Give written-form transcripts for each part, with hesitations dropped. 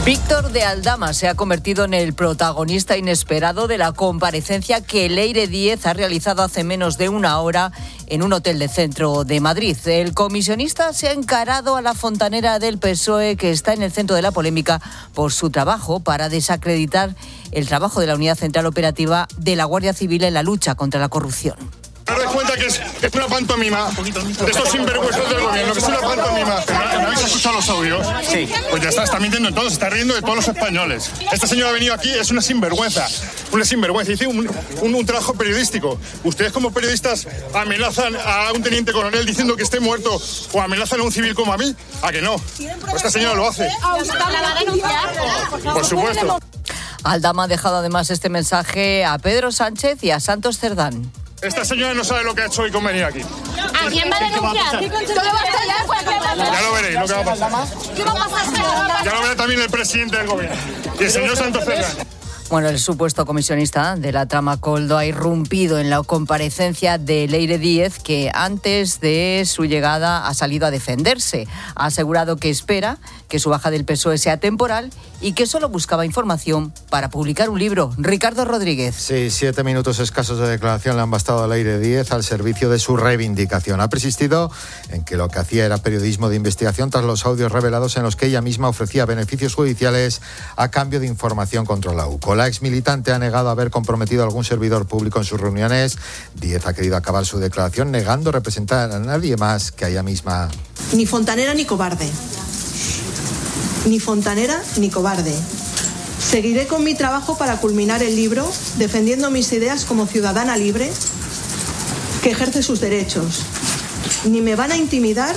Víctor de Aldama se ha convertido en el protagonista inesperado de la comparecencia que Leire Díez ha realizado hace menos de una hora en un hotel de centro de Madrid. El comisionista se ha encarado a la fontanera del PSOE, que está en el centro de la polémica por su trabajo para desacreditar el trabajo de la Unidad Central Operativa de la Guardia Civil en la lucha contra la corrupción. ¿Te das cuenta que es una pantomima de estos sinvergüenzas del gobierno, que es una pantomima? ¿No habéis escuchado los audios? Sí. Pues ya está mintiendo en todo, se está riendo de todos los españoles. Esta señora ha venido aquí, es una sinvergüenza, dice un trabajo periodístico. Ustedes como periodistas amenazan a un teniente coronel diciendo que esté muerto o amenazan a un civil como a mí, ¿a que no? Pues esta señora lo hace. ¿La va a denunciar? Por supuesto. Aldama ha dejado además este mensaje a Pedro Sánchez y a Santos Cerdán. Esta señora no sabe lo que ha hecho hoy con venir aquí. ¿A quién va a denunciar? Ya lo veréis lo que va a pasar. ¿Qué va a pasar? Ya lo verá también el presidente del gobierno y el señor Santos Cerdán. Bueno, el supuesto comisionista de la trama Koldo ha irrumpido en la comparecencia de Leire Díez, que antes de su llegada ha salido a defenderse. Ha asegurado que espera que su baja del PSOE sea temporal y que solo buscaba información para publicar un libro. Ricardo Rodríguez. Sí, 7 minutos escasos de declaración le han bastado a Leire Díez al servicio de su reivindicación. Ha persistido en que lo que hacía era periodismo de investigación tras los audios revelados en los que ella misma ofrecía beneficios judiciales a cambio de información contra la UCO. La exmilitante ha negado haber comprometido a algún servidor público en sus reuniones. Díez ha querido acabar su declaración negando representar a nadie más que a ella misma. Ni fontanera ni cobarde. Ni fontanera ni cobarde. Seguiré con mi trabajo para culminar el libro, defendiendo mis ideas como ciudadana libre que ejerce sus derechos. Ni me van a intimidar,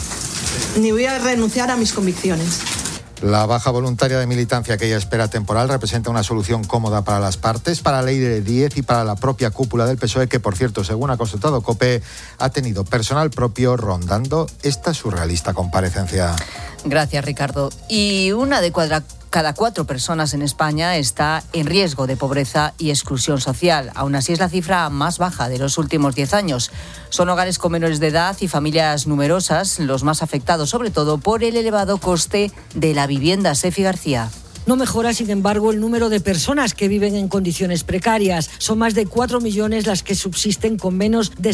ni voy a renunciar a mis convicciones. La baja voluntaria de militancia que ella espera temporal representa una solución cómoda para las partes, para Leire Díez y para la propia cúpula del PSOE, que, por cierto, según ha constatado COPE, ha tenido personal propio rondando esta surrealista comparecencia. Gracias, Ricardo. Y una de cada 4 personas en España está en riesgo de pobreza y exclusión social. Aún así es la cifra más baja de los últimos 10 años. Son hogares con menores de edad y familias numerosas los más afectados, sobre todo por el elevado coste de la vivienda. Sefi García. No mejora, sin embargo, el número de personas que viven en condiciones precarias. Son más de 4 millones las que subsisten con menos de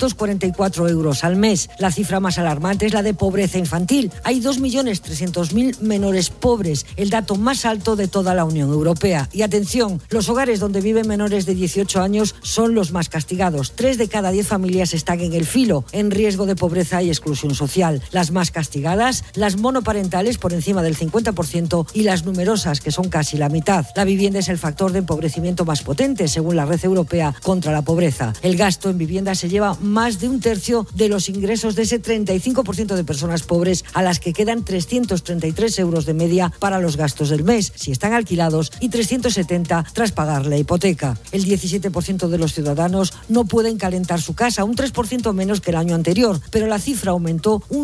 644 euros al mes. La cifra más alarmante es la de pobreza infantil. Hay 2.300.000 menores pobres, el dato más alto de toda la Unión Europea. Y atención, los hogares donde viven menores de 18 años son los más castigados. 3 de cada 10 familias están en el filo, en riesgo de pobreza y exclusión social. Las más castigadas, las monoparentales por encima del 50% y las numerosas, que son casi la mitad. La vivienda es el factor de empobrecimiento más potente, según la Red Europea contra la Pobreza. El gasto en vivienda se lleva más de un tercio de los ingresos de ese 35% de personas pobres, a las que quedan 333 euros de media para los gastos del mes, si están alquilados, y 370 tras pagar la hipoteca. El 17% de los ciudadanos no pueden calentar su casa, un 3% menos que el año anterior, pero la cifra aumentó un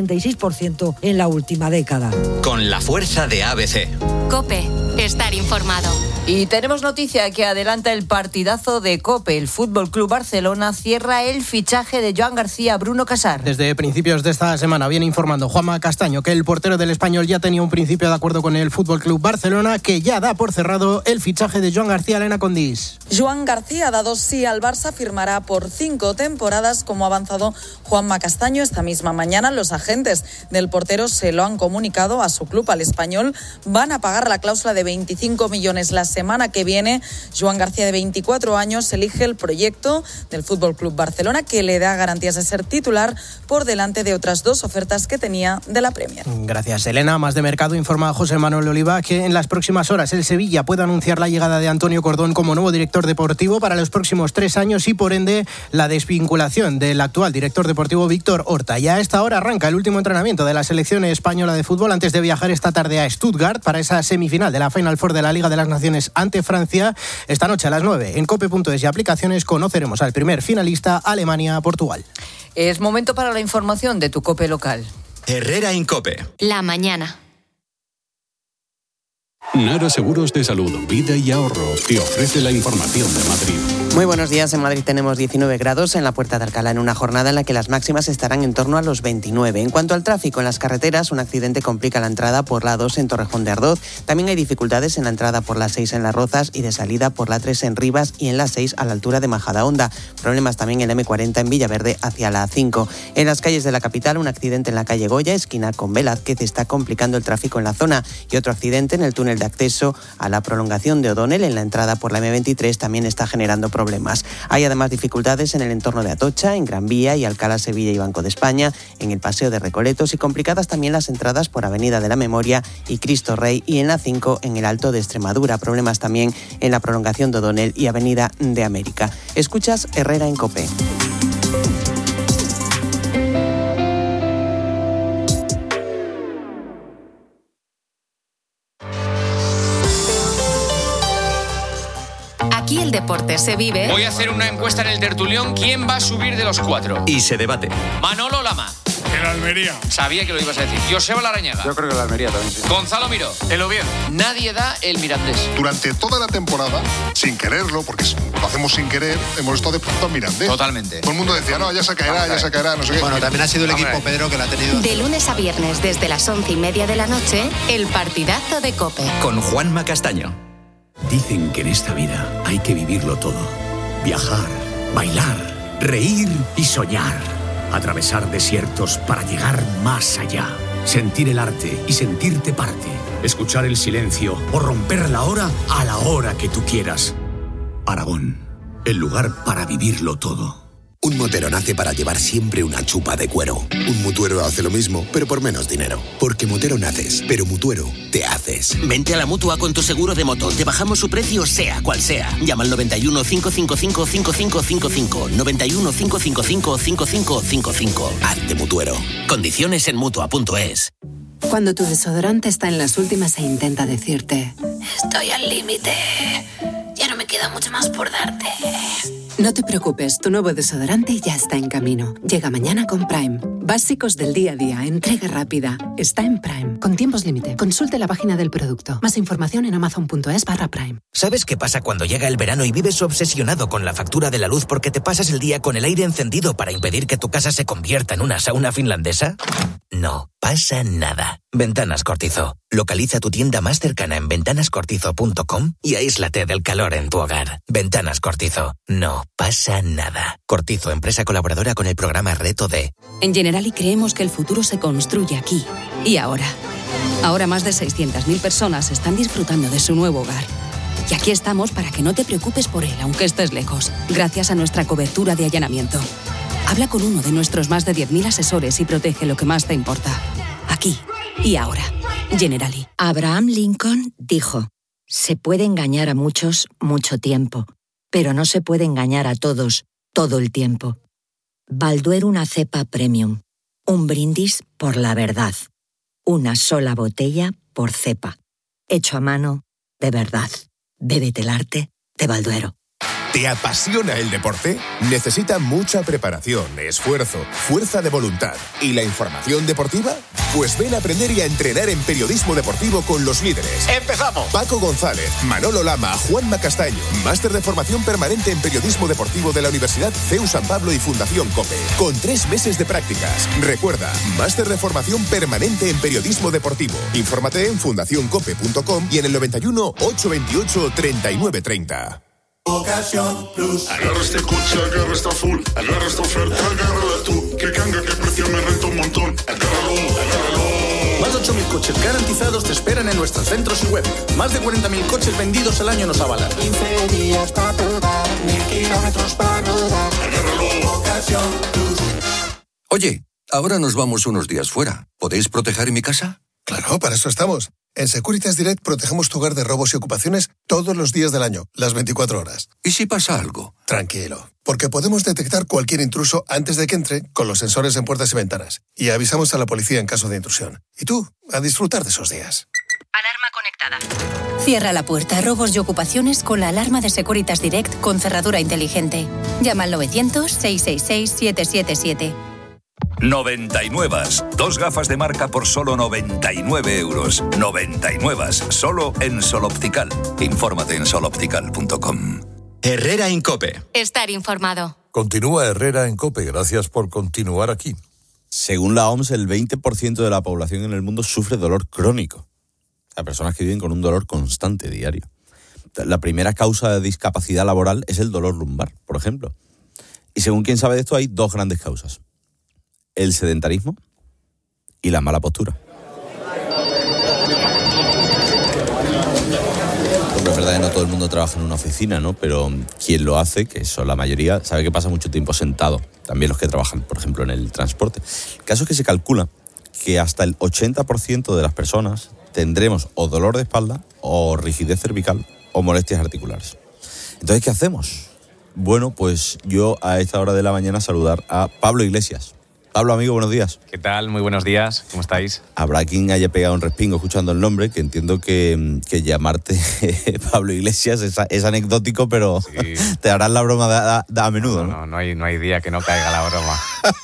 66% en la última década. Con la fuerza de ABC. COPE. Estar informado. Y tenemos noticia que adelanta el partidazo de COPE. El Fútbol Club Barcelona cierra el fichaje de Joan García Bruno Casar. Desde principios de esta semana viene informando Juanma Castaño que el portero del Español ya tenía un principio de acuerdo con el Fútbol Club Barcelona, que ya da por cerrado el fichaje de Joan García. Elena Condís. Joan García, dado sí al Barça, firmará por 5 temporadas, como ha avanzado Juanma Castaño. Esta misma mañana los agentes del portero se lo han comunicado a su club, al Español. Van a pagar la cláusula de 25 millones la semana que viene. Joan García, de 24 años, elige el proyecto del Fútbol Club Barcelona, que le da garantías de ser titular por delante de otras 2 ofertas que tenía de la Premier. Gracias, Elena. Más de mercado, informa José Manuel Oliva que en las próximas horas el Sevilla puede anunciar la llegada de Antonio Cordón como nuevo director deportivo para los próximos 3 años y, por ende, la desvinculación del actual director deportivo Víctor Horta. Ya a esta hora arranca el último entrenamiento de la selección española de fútbol antes de viajar esta tarde a Stuttgart para esa semifinal de la Final Four de la Liga de las Naciones ante Francia. Esta noche a las 9 en cope.es y aplicaciones conoceremos al primer finalista, Alemania-Portugal. Es momento para la información de tu COPE local. Herrera Incope. La mañana. Nara Seguros de Salud, Vida y Ahorro te ofrece la información de Madrid. Muy buenos días. En Madrid tenemos 19 grados en la Puerta de Alcalá, en una jornada en la que las máximas estarán en torno a los 29. En cuanto al tráfico en las carreteras, un accidente complica la entrada por la 2 en Torrejón de Ardoz. También hay dificultades en la entrada por la 6 en Las Rozas y de salida por la 3 en Rivas y en la 6 a la altura de Majadahonda. Problemas también en la M40 en Villaverde hacia la A5. En las calles de la capital, un accidente en la calle Goya, esquina con Velázquez, está complicando el tráfico en la zona. Y otro accidente en el túnel de acceso a la prolongación de O'Donnell en la entrada por la M23 también está generando problemas. Hay además dificultades en el entorno de Atocha, en Gran Vía y Alcalá, Sevilla y Banco de España, en el Paseo de Recoletos, y complicadas también las entradas por Avenida de la Memoria y Cristo Rey, y en la 5 en el Alto de Extremadura. Problemas también en la prolongación de O'Donnell y Avenida de América. Escuchas Herrera en COPE. Aquí el deporte se vive. Voy a hacer una encuesta en el tertulión. ¿Quién va a subir de los 4? Y se debate. Manolo Lama. El Almería. Sabía que lo ibas a decir. Joseba Larrañaga. Yo creo que el Almería también, sí. Gonzalo Miró. El Oviedo. Nadie da el Mirandés. Durante toda la temporada, sin quererlo, porque lo hacemos sin querer, hemos estado de punto a Mirandés. Totalmente. Todo el mundo decía, no, ya se caerá, no sé qué. Bueno, también ha sido el equipo, Pedro, que la ha tenido. De lunes a viernes, desde las 11:30 de la noche, el partidazo de COPE. Con Juanma Castaño. Dicen que en esta vida hay que vivirlo todo. Viajar, bailar, reír y soñar. Atravesar desiertos para llegar más allá. Sentir el arte y sentirte parte. Escuchar el silencio o romper la hora a la hora que tú quieras. Aragón, el lugar para vivirlo todo. Un motero nace para llevar siempre una chupa de cuero. Un mutuero hace lo mismo, pero por menos dinero. Porque motero naces, pero mutuero te haces. Vente a la Mutua con tu seguro de moto. Te bajamos su precio sea cual sea. Llama al 91 555 5555. 91 555 5555. Hazte mutuero. Condiciones en Mutua.es. Cuando tu desodorante está en las últimas e intenta decirte: estoy al límite, ya no me queda mucho más por darte. No te preocupes, tu nuevo desodorante ya está en camino. Llega mañana con Prime. Básicos del día a día, entrega rápida. Está en Prime. Con tiempos límite. Consulte la página del producto. Más información en amazon.es/Prime. ¿Sabes qué pasa cuando llega el verano y vives obsesionado con la factura de la luz porque te pasas el día con el aire encendido para impedir que tu casa se convierta en una sauna finlandesa? No pasa nada. Ventanas Cortizo. Localiza tu tienda más cercana en ventanascortizo.com y aíslate del calor en tu hogar. Ventanas Cortizo. No pasa nada. Cortizo, empresa colaboradora con el programa Reto D. En Generali creemos que el futuro se construye aquí y ahora. Ahora más de 600.000 personas están disfrutando de su nuevo hogar. Y aquí estamos para que no te preocupes por él, aunque estés lejos, gracias a nuestra cobertura de allanamiento. Habla con uno de nuestros más de 10.000 asesores y protege lo que más te importa. Aquí y ahora. Generali. Abraham Lincoln dijo: se puede engañar a muchos mucho tiempo, pero no se puede engañar a todos todo el tiempo. Balduero, una cepa premium. Un brindis por la verdad. Una sola botella por cepa. Hecho a mano, de verdad. Bébete el arte de Balduero. ¿Te apasiona el deporte? ¿Necesita mucha preparación, esfuerzo, fuerza de voluntad y la información deportiva? Pues ven a aprender y a entrenar en periodismo deportivo con los líderes. ¡Empezamos! Paco González, Manolo Lama, Juanma Castaño. Máster de formación permanente en periodismo deportivo de la Universidad CEU San Pablo y Fundación COPE. Con 3 meses de prácticas. Recuerda, máster de formación permanente en periodismo deportivo. Infórmate en fundacioncope.com y en el 91 828 3930. Ocasión Plus. Agarra este coche, agarra esta full, agarra esta oferta, agárrala tú. Que canga, que precio me renta un montón. Agárralo. Más de 8.000 coches garantizados te esperan en nuestros centros y web. Más de 40.000 coches vendidos al año nos avalan. 15 días para probar, 1.000 kilómetros para rodar. Agárralo. Ocasión Plus. Oye, ahora nos vamos unos días fuera. ¿Podéis proteger mi casa? Claro, para eso estamos. En Securitas Direct protegemos tu hogar de robos y ocupaciones todos los días del año, las 24 horas. ¿Y si pasa algo? Tranquilo, porque podemos detectar cualquier intruso antes de que entre con los sensores en puertas y ventanas. Y avisamos a la policía en caso de intrusión. Y tú, a disfrutar de esos días. Alarma conectada. Cierra la puerta a robos y ocupaciones con la alarma de Securitas Direct con cerradura inteligente. Llama al 900-666-777. 99. 2 gafas de marca por solo 99 euros. 99. Solo en Sol Optical. Infórmate en soloptical.com. Herrera Incope. Estar informado. Continúa Herrera en COPE. Gracias por continuar aquí. Según la OMS, el 20% de la población en el mundo sufre dolor crónico. O sea, personas que viven con un dolor constante diario. La primera causa de discapacidad laboral es el dolor lumbar, por ejemplo. Y según quien sabe de esto, hay dos grandes causas. El sedentarismo y la mala postura. Es verdad que no todo el mundo trabaja en una oficina, ¿no? Pero quien lo hace, que son la mayoría, sabe que pasa mucho tiempo sentado. También los que trabajan, por ejemplo, en el transporte. El caso es que se calcula que hasta el 80% de las personas tendremos o dolor de espalda, o rigidez cervical, o molestias articulares. Entonces, ¿qué hacemos? Bueno, pues yo a esta hora de la mañana saludar a Pablo Iglesias. Pablo, amigo, buenos días. ¿Qué tal? Muy buenos días. ¿Cómo estáis? Habrá quien haya pegado un respingo escuchando el nombre, que entiendo que llamarte Pablo Iglesias es anecdótico, pero sí. Te harás la broma a menudo, ¿no? No hay día que no caiga la broma.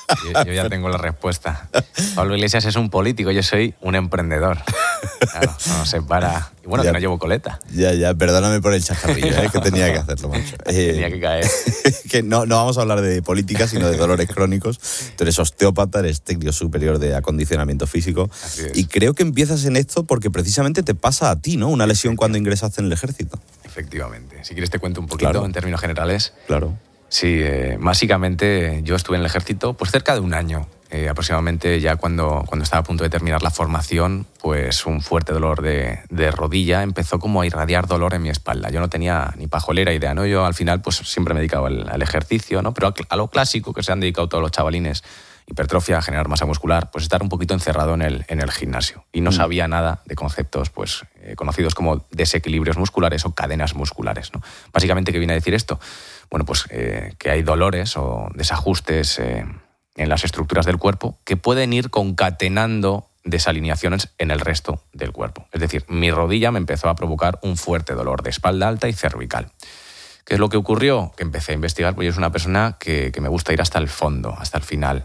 Yo ya tengo la respuesta. Pablo Iglesias es un político, yo soy un emprendedor. Claro, no se para. Y bueno, ya, que no llevo coleta. Ya, perdóname por el chascarrillo, que tenía que hacerlo, macho. Tenía que caer. Que no vamos a hablar de política, sino de dolores crónicos. Tú eres osteópata, eres técnico superior de acondicionamiento físico. Y creo que empiezas en esto porque precisamente te pasa a ti, ¿no? Una lesión cuando ingresaste en el ejército. Efectivamente. Si quieres te cuento un poquito, claro, en términos generales. Claro. Sí, básicamente yo estuve en el ejército pues cerca de un año. Aproximadamente ya cuando estaba a punto de terminar la formación, pues un fuerte dolor de rodilla empezó como a irradiar dolor en mi espalda. Yo no tenía ni pajolera idea, ¿no? Yo al final pues siempre me he dedicado al ejercicio, ¿no? Pero a lo clásico que se han dedicado todos los chavalines, hipertrofia, generar masa muscular, pues estar un poquito encerrado en el gimnasio. Y no sabía nada de conceptos pues conocidos como desequilibrios musculares o cadenas musculares, ¿no? Básicamente, ¿qué viene a decir esto? Bueno, pues que hay dolores o desajustes en las estructuras del cuerpo que pueden ir concatenando desalineaciones en el resto del cuerpo. Es decir, mi rodilla me empezó a provocar un fuerte dolor de espalda alta y cervical. ¿Qué es lo que ocurrió? Que empecé a investigar, pues yo soy una persona que me gusta ir hasta el fondo, hasta el final.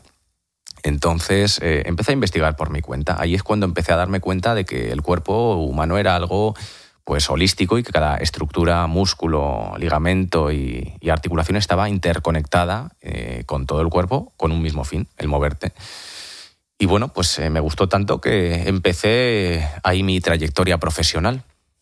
Entonces empecé a investigar por mi cuenta. Ahí es cuando empecé a darme cuenta de que el cuerpo humano era algo pues holístico y que cada estructura, músculo, ligamento y articulación estaba interconectada con todo el cuerpo con un mismo fin, el moverte. Y bueno, pues me gustó tanto que empecé ahí mi trayectoria profesional.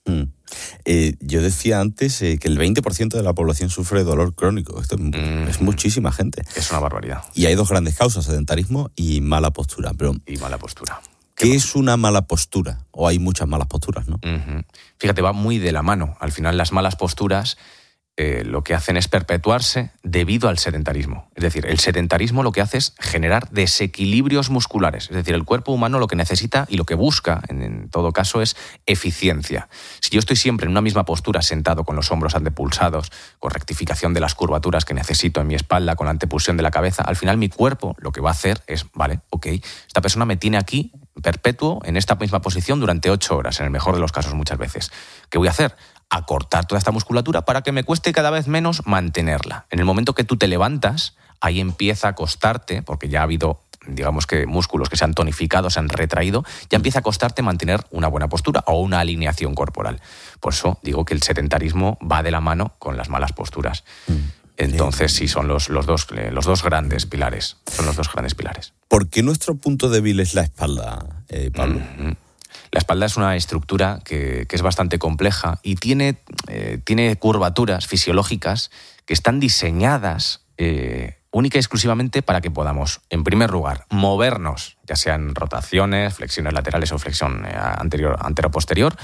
Yo decía antes que el 20% de la población sufre dolor crónico. Esto es muchísima gente. Es una barbaridad. Y hay dos grandes causas, sedentarismo y mala postura. Y mala postura. ¿Qué es una mala postura? O hay muchas malas posturas, ¿no? Fíjate, va muy de la mano. Al final las malas posturas lo que hacen es perpetuarse debido al sedentarismo. Es decir, el sedentarismo lo que hace es generar desequilibrios musculares. Es decir, el cuerpo humano lo que necesita y lo que busca, en todo caso, es eficiencia. Si yo estoy siempre en una misma postura, sentado con los hombros antepulsados, con rectificación de las curvaturas que necesito en mi espalda, con la antepulsión de la cabeza, al final mi cuerpo lo que va a hacer es, vale, ok, esta persona me tiene aquí perpetuo en esta misma posición durante 8 horas, en el mejor de los casos muchas veces. ¿Qué voy a hacer? Acortar toda esta musculatura para que me cueste cada vez menos mantenerla. En el momento que tú te levantas, ahí empieza a costarte, porque ya ha habido, digamos que músculos que se han tonificado, se han retraído, ya empieza a costarte mantener una buena postura o una alineación corporal. Por eso digo que el sedentarismo va de la mano con las malas posturas. Entonces sí, son los dos grandes pilares. Son los dos grandes pilares. ¿Por qué nuestro punto débil es la espalda, Pablo? La espalda es una estructura que es bastante compleja y tiene curvaturas fisiológicas que están diseñadas única y exclusivamente para que podamos, en primer lugar, movernos, ya sean rotaciones, flexiones laterales o flexión antero-posterior.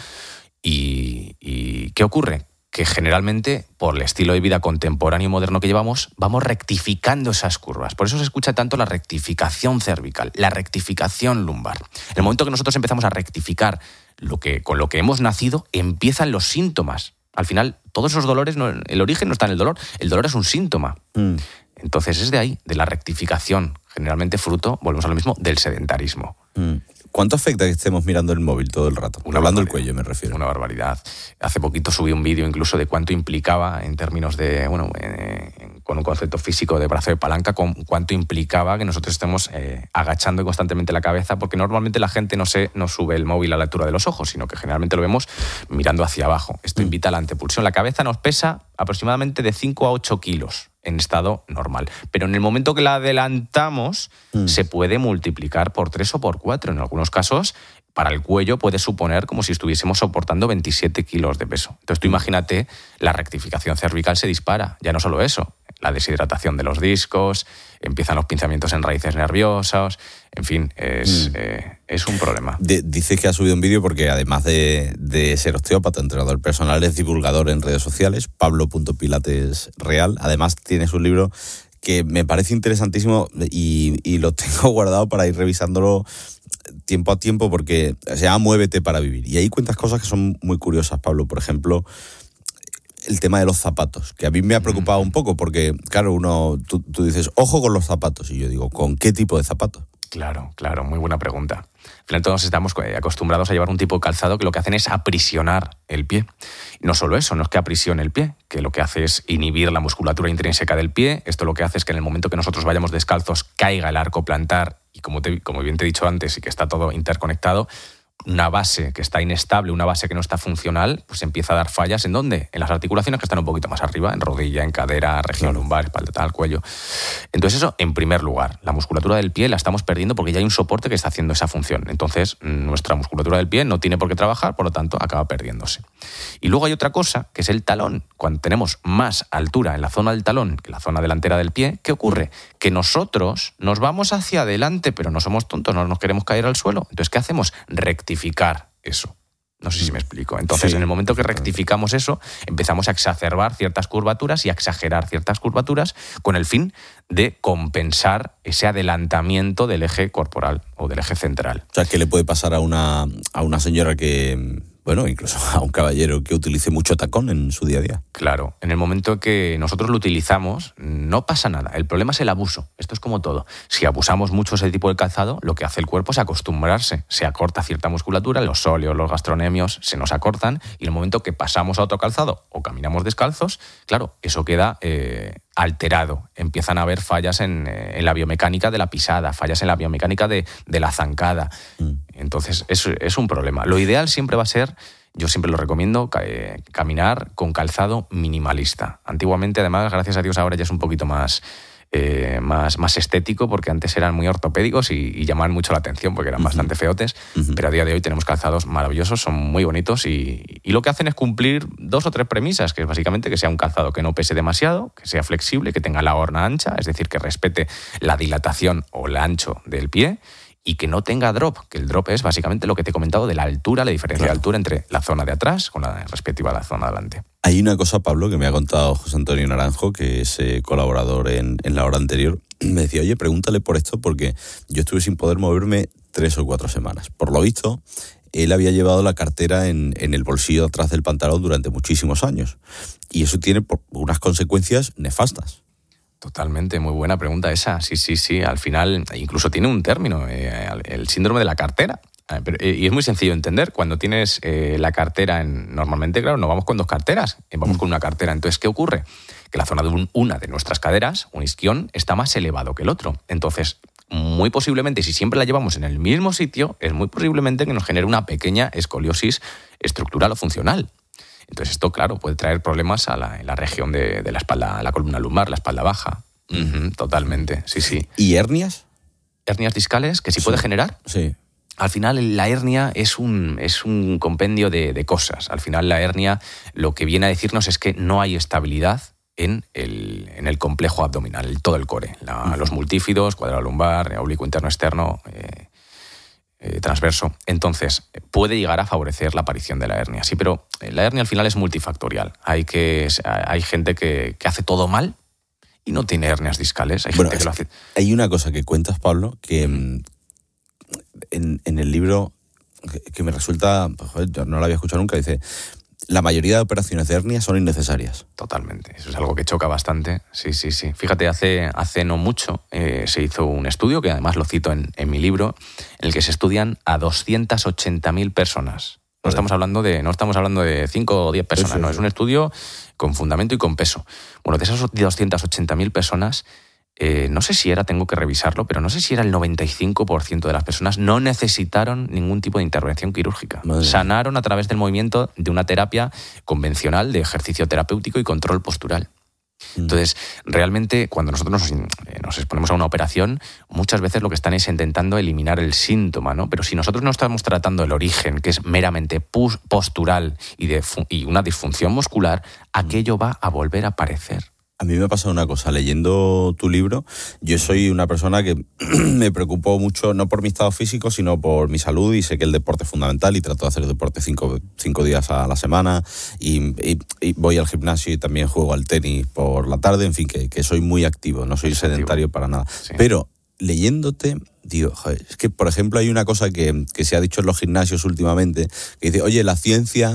¿Y qué ocurre? Que generalmente, por el estilo de vida contemporáneo y moderno que llevamos, vamos rectificando esas curvas. Por eso se escucha tanto la rectificación cervical, la rectificación lumbar. En el momento que nosotros empezamos a rectificar con lo que hemos nacido, empiezan los síntomas. Al final, todos esos dolores, el origen no está en el dolor es un síntoma. Entonces es de ahí, de la rectificación, generalmente fruto, volvemos a lo mismo, del sedentarismo. ¿Cuánto afecta que estemos mirando el móvil todo el rato? Hablando del cuello, me refiero. Una barbaridad. Hace poquito subí un vídeo incluso de cuánto implicaba en términos de, con un concepto físico de brazo de palanca, con cuánto implicaba que nosotros estemos agachando constantemente la cabeza, porque normalmente la gente no sube el móvil a la altura de los ojos, sino que generalmente lo vemos mirando hacia abajo. Esto invita a la antepulsión. La cabeza nos pesa aproximadamente de 5 a 8 kilos en estado normal. Pero en el momento que la adelantamos, se puede multiplicar por 3 o por 4. En algunos casos, para el cuello puede suponer como si estuviésemos soportando 27 kilos de peso. Entonces tú imagínate, la rectificación cervical se dispara. Ya no solo eso, la deshidratación de los discos, empiezan los pinzamientos en raíces nerviosas, en fin, es un problema. Dice que ha subido un vídeo porque además de ser osteópata, entrenador personal, es divulgador en redes sociales, Pablo.pilatesreal. Además tienes un libro que me parece interesantísimo y lo tengo guardado para ir revisándolo tiempo a tiempo, porque se llama Muévete para vivir. Y ahí cuentas cosas que son muy curiosas, Pablo. Por ejemplo, el tema de los zapatos, que a mí me ha preocupado un poco, porque, claro, tú dices, ojo con los zapatos, y yo digo, ¿con qué tipo de zapatos? Claro, muy buena pregunta. Al final todos estamos acostumbrados a llevar un tipo de calzado que lo que hacen es aprisionar el pie. Y no solo eso, no es que aprisione el pie, que lo que hace es inhibir la musculatura intrínseca del pie. Esto lo que hace es que en el momento que nosotros vayamos descalzos caiga el arco plantar, y como bien te he dicho antes, y que está todo interconectado, una base que está inestable, una base que no está funcional, pues empieza a dar fallas. ¿En dónde? En las articulaciones que están un poquito más arriba, en rodilla, en cadera, región lumbar, espalda, tal, cuello. Entonces eso, en primer lugar, la musculatura del pie la estamos perdiendo porque ya hay un soporte que está haciendo esa función. Entonces nuestra musculatura del pie no tiene por qué trabajar, por lo tanto acaba perdiéndose. Y luego hay otra cosa, que es el talón. Cuando tenemos más altura en la zona del talón que la zona delantera del pie, ¿qué ocurre? Que nosotros nos vamos hacia adelante, pero no somos tontos, no nos queremos caer al suelo. Entonces, ¿qué hacemos? Rectificar eso. No sé si me explico. Entonces, en el momento que rectificamos eso, empezamos a exacerbar ciertas curvaturas y a exagerar ciertas curvaturas con el fin de compensar ese adelantamiento del eje corporal o del eje central. O sea, ¿qué le puede pasar a una señora que, bueno, incluso a un caballero que utilice mucho tacón en su día a día? Claro, en el momento que nosotros lo utilizamos, no pasa nada. El problema es el abuso. Esto es como todo. Si abusamos mucho de ese tipo de calzado, lo que hace el cuerpo es acostumbrarse. Se acorta cierta musculatura, los sóleos, los gastronemios se nos acortan, y en el momento que pasamos a otro calzado o caminamos descalzos, claro, eso queda alterado. Empiezan a haber fallas en la biomecánica de la pisada, fallas en la biomecánica de la zancada. Entonces, es un problema. Lo ideal siempre va a ser, yo siempre lo recomiendo, caminar con calzado minimalista. Antiguamente, además, gracias a Dios, ahora ya es un poquito más estético, porque antes eran muy ortopédicos y llamaban mucho la atención porque eran bastante feotes, pero a día de hoy tenemos calzados maravillosos, son muy bonitos y lo que hacen es cumplir 2 o 3 premisas, que es básicamente que sea un calzado que no pese demasiado, que sea flexible, que tenga la horna ancha, es decir, que respete la dilatación o el ancho del pie, y que no tenga drop, que el drop es básicamente lo que te he comentado de la altura, la diferencia de altura entre la zona de atrás con la respectiva a la zona de adelante. Hay una cosa, Pablo, que me ha contado José Antonio Naranjo, que es colaborador en La Hora Anterior. Me decía, oye, pregúntale por esto, porque yo estuve sin poder moverme 3 o 4 semanas. Por lo visto, él había llevado la cartera en el bolsillo atrás del pantalón durante muchísimos años. Y eso tiene unas consecuencias nefastas. Totalmente, muy buena pregunta esa. Sí. Al final, incluso tiene un término, el síndrome de la cartera. Y es muy sencillo de entender. Cuando tienes la cartera, normalmente, claro, no vamos con 2 carteras, vamos con una cartera. Entonces, ¿qué ocurre? Que la zona de una de nuestras caderas, un isquión, está más elevado que el otro. Entonces, muy posiblemente, si siempre la llevamos en el mismo sitio, es muy posiblemente que nos genere una pequeña escoliosis estructural o funcional. Entonces esto, claro, puede traer problemas en la región de la espalda, la columna lumbar, la espalda baja. Totalmente, sí. ¿Y hernias? Hernias discales, que sí puede generar. Sí. Al final la hernia es un compendio de cosas. Al final la hernia lo que viene a decirnos es que no hay estabilidad en el complejo abdominal, en todo el core. Los multífidos, cuadrado lumbar, oblicuo interno externo, transverso. Entonces, puede llegar a favorecer la aparición de la hernia. Sí, pero la hernia al final es multifactorial. Hay gente que hace todo mal y no tiene hernias discales. Hay gente que lo hace. Hay una cosa que cuentas, Pablo, que en el libro que me resulta, joder, yo no la había escuchado nunca, dice, la mayoría de operaciones de hernia son innecesarias. Totalmente, eso es algo que choca bastante. Sí. Fíjate, hace no mucho se hizo un estudio, que además lo cito en mi libro, en el que se estudian a 280.000 personas. No estamos hablando de 5 o 10 personas, no, es un estudio con fundamento y con peso. Bueno, de esas 280.000 personas, no sé si tengo que revisarlo, pero no sé si era el 95% de las personas no necesitaron ningún tipo de intervención quirúrgica. Sanaron a través del movimiento de una terapia convencional de ejercicio terapéutico y control postural. Entonces, realmente, cuando nosotros nos exponemos a una operación, muchas veces lo que están es intentando eliminar el síntoma, ¿no? Pero si nosotros no estamos tratando el origen, que es meramente postural y una disfunción muscular, aquello va a volver a aparecer. A mí me ha pasado una cosa, leyendo tu libro, yo soy una persona que me preocupo mucho, no por mi estado físico, sino por mi salud, y sé que el deporte es fundamental y trato de hacer deporte 5 días a la semana y voy al gimnasio y también juego al tenis por la tarde, en fin, que soy muy activo, no soy sedentario para nada. Sí. Pero leyéndote, digo, joder, es que por ejemplo hay una cosa que se ha dicho en los gimnasios últimamente, que dice, oye, la ciencia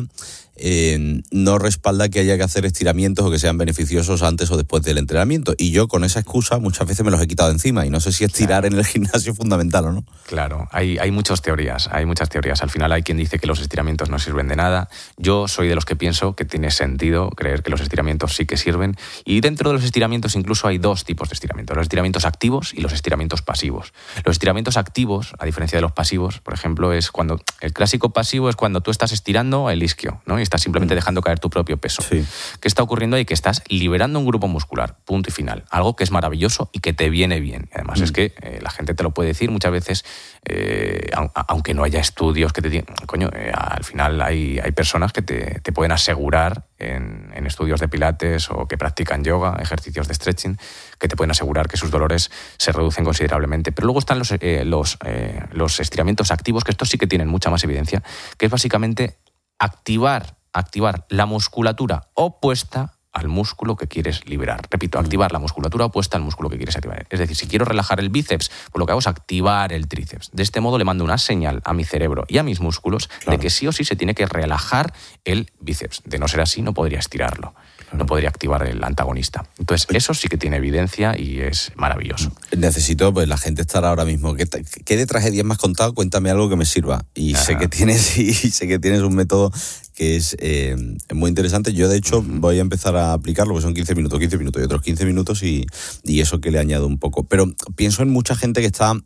no respalda que haya que hacer estiramientos o que sean beneficiosos antes o después del entrenamiento. Y yo con esa excusa muchas veces me los he quitado de encima y no sé si estirar en el gimnasio es fundamental o no. Claro, hay muchas teorías. Al final hay quien dice que los estiramientos no sirven de nada. Yo soy de los que pienso que tiene sentido creer que los estiramientos sí que sirven. Y dentro de los estiramientos incluso hay 2 tipos de estiramientos. Los estiramientos activos y los estiramientos pasivos. Los estiramientos activos, a diferencia de los pasivos, por ejemplo, es cuando el clásico pasivo es cuando tú estás estirando el isquio, ¿no? Y estás simplemente dejando caer tu propio peso. Sí. ¿Qué está ocurriendo ahí? Que estás liberando un grupo muscular, punto y final. Algo que es maravilloso y que te viene bien. Y además es que la gente te lo puede decir muchas veces, aunque no haya estudios que te digan... al final hay personas que te pueden asegurar en estudios de pilates o que practican yoga, ejercicios de stretching, que te pueden asegurar que sus dolores se reducen considerablemente. Pero luego están los estiramientos activos, que estos sí que tienen mucha más evidencia, que es básicamente activar la musculatura opuesta al músculo que quieres liberar. Repito, activar la musculatura opuesta al músculo que quieres activar. Es decir, si quiero relajar el bíceps, pues lo que hago es activar el tríceps. De este modo le mando una señal a mi cerebro y a mis músculos de que sí o sí se tiene que relajar el bíceps. De no ser así, no podría estirarlo. No podría activar el antagonista. Entonces, eso sí que tiene evidencia y es maravilloso. Necesito, pues la gente estará ahora mismo, ¿qué de tragedias me has contado? Cuéntame algo que me sirva. Y sé que tienes un método que es muy interesante. Yo, de hecho, voy a empezar a aplicarlo, porque son 15 minutos y otros 15 minutos y eso que le añado un poco. Pero pienso en mucha gente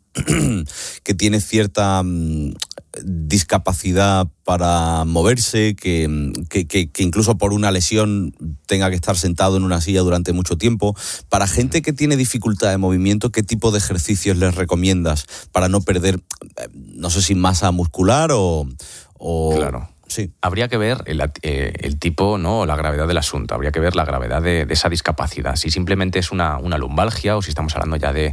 que tiene cierta discapacidad para moverse, que incluso por una lesión tenga que estar sentado en una silla durante mucho tiempo. Para gente que tiene dificultad de movimiento, ¿qué tipo de ejercicios les recomiendas para no perder, no sé si masa muscular o... Claro. Sí. Habría que ver el tipo, ¿no? La gravedad del asunto. Habría que ver la gravedad de esa discapacidad. Si simplemente es una lumbalgia o si estamos hablando ya de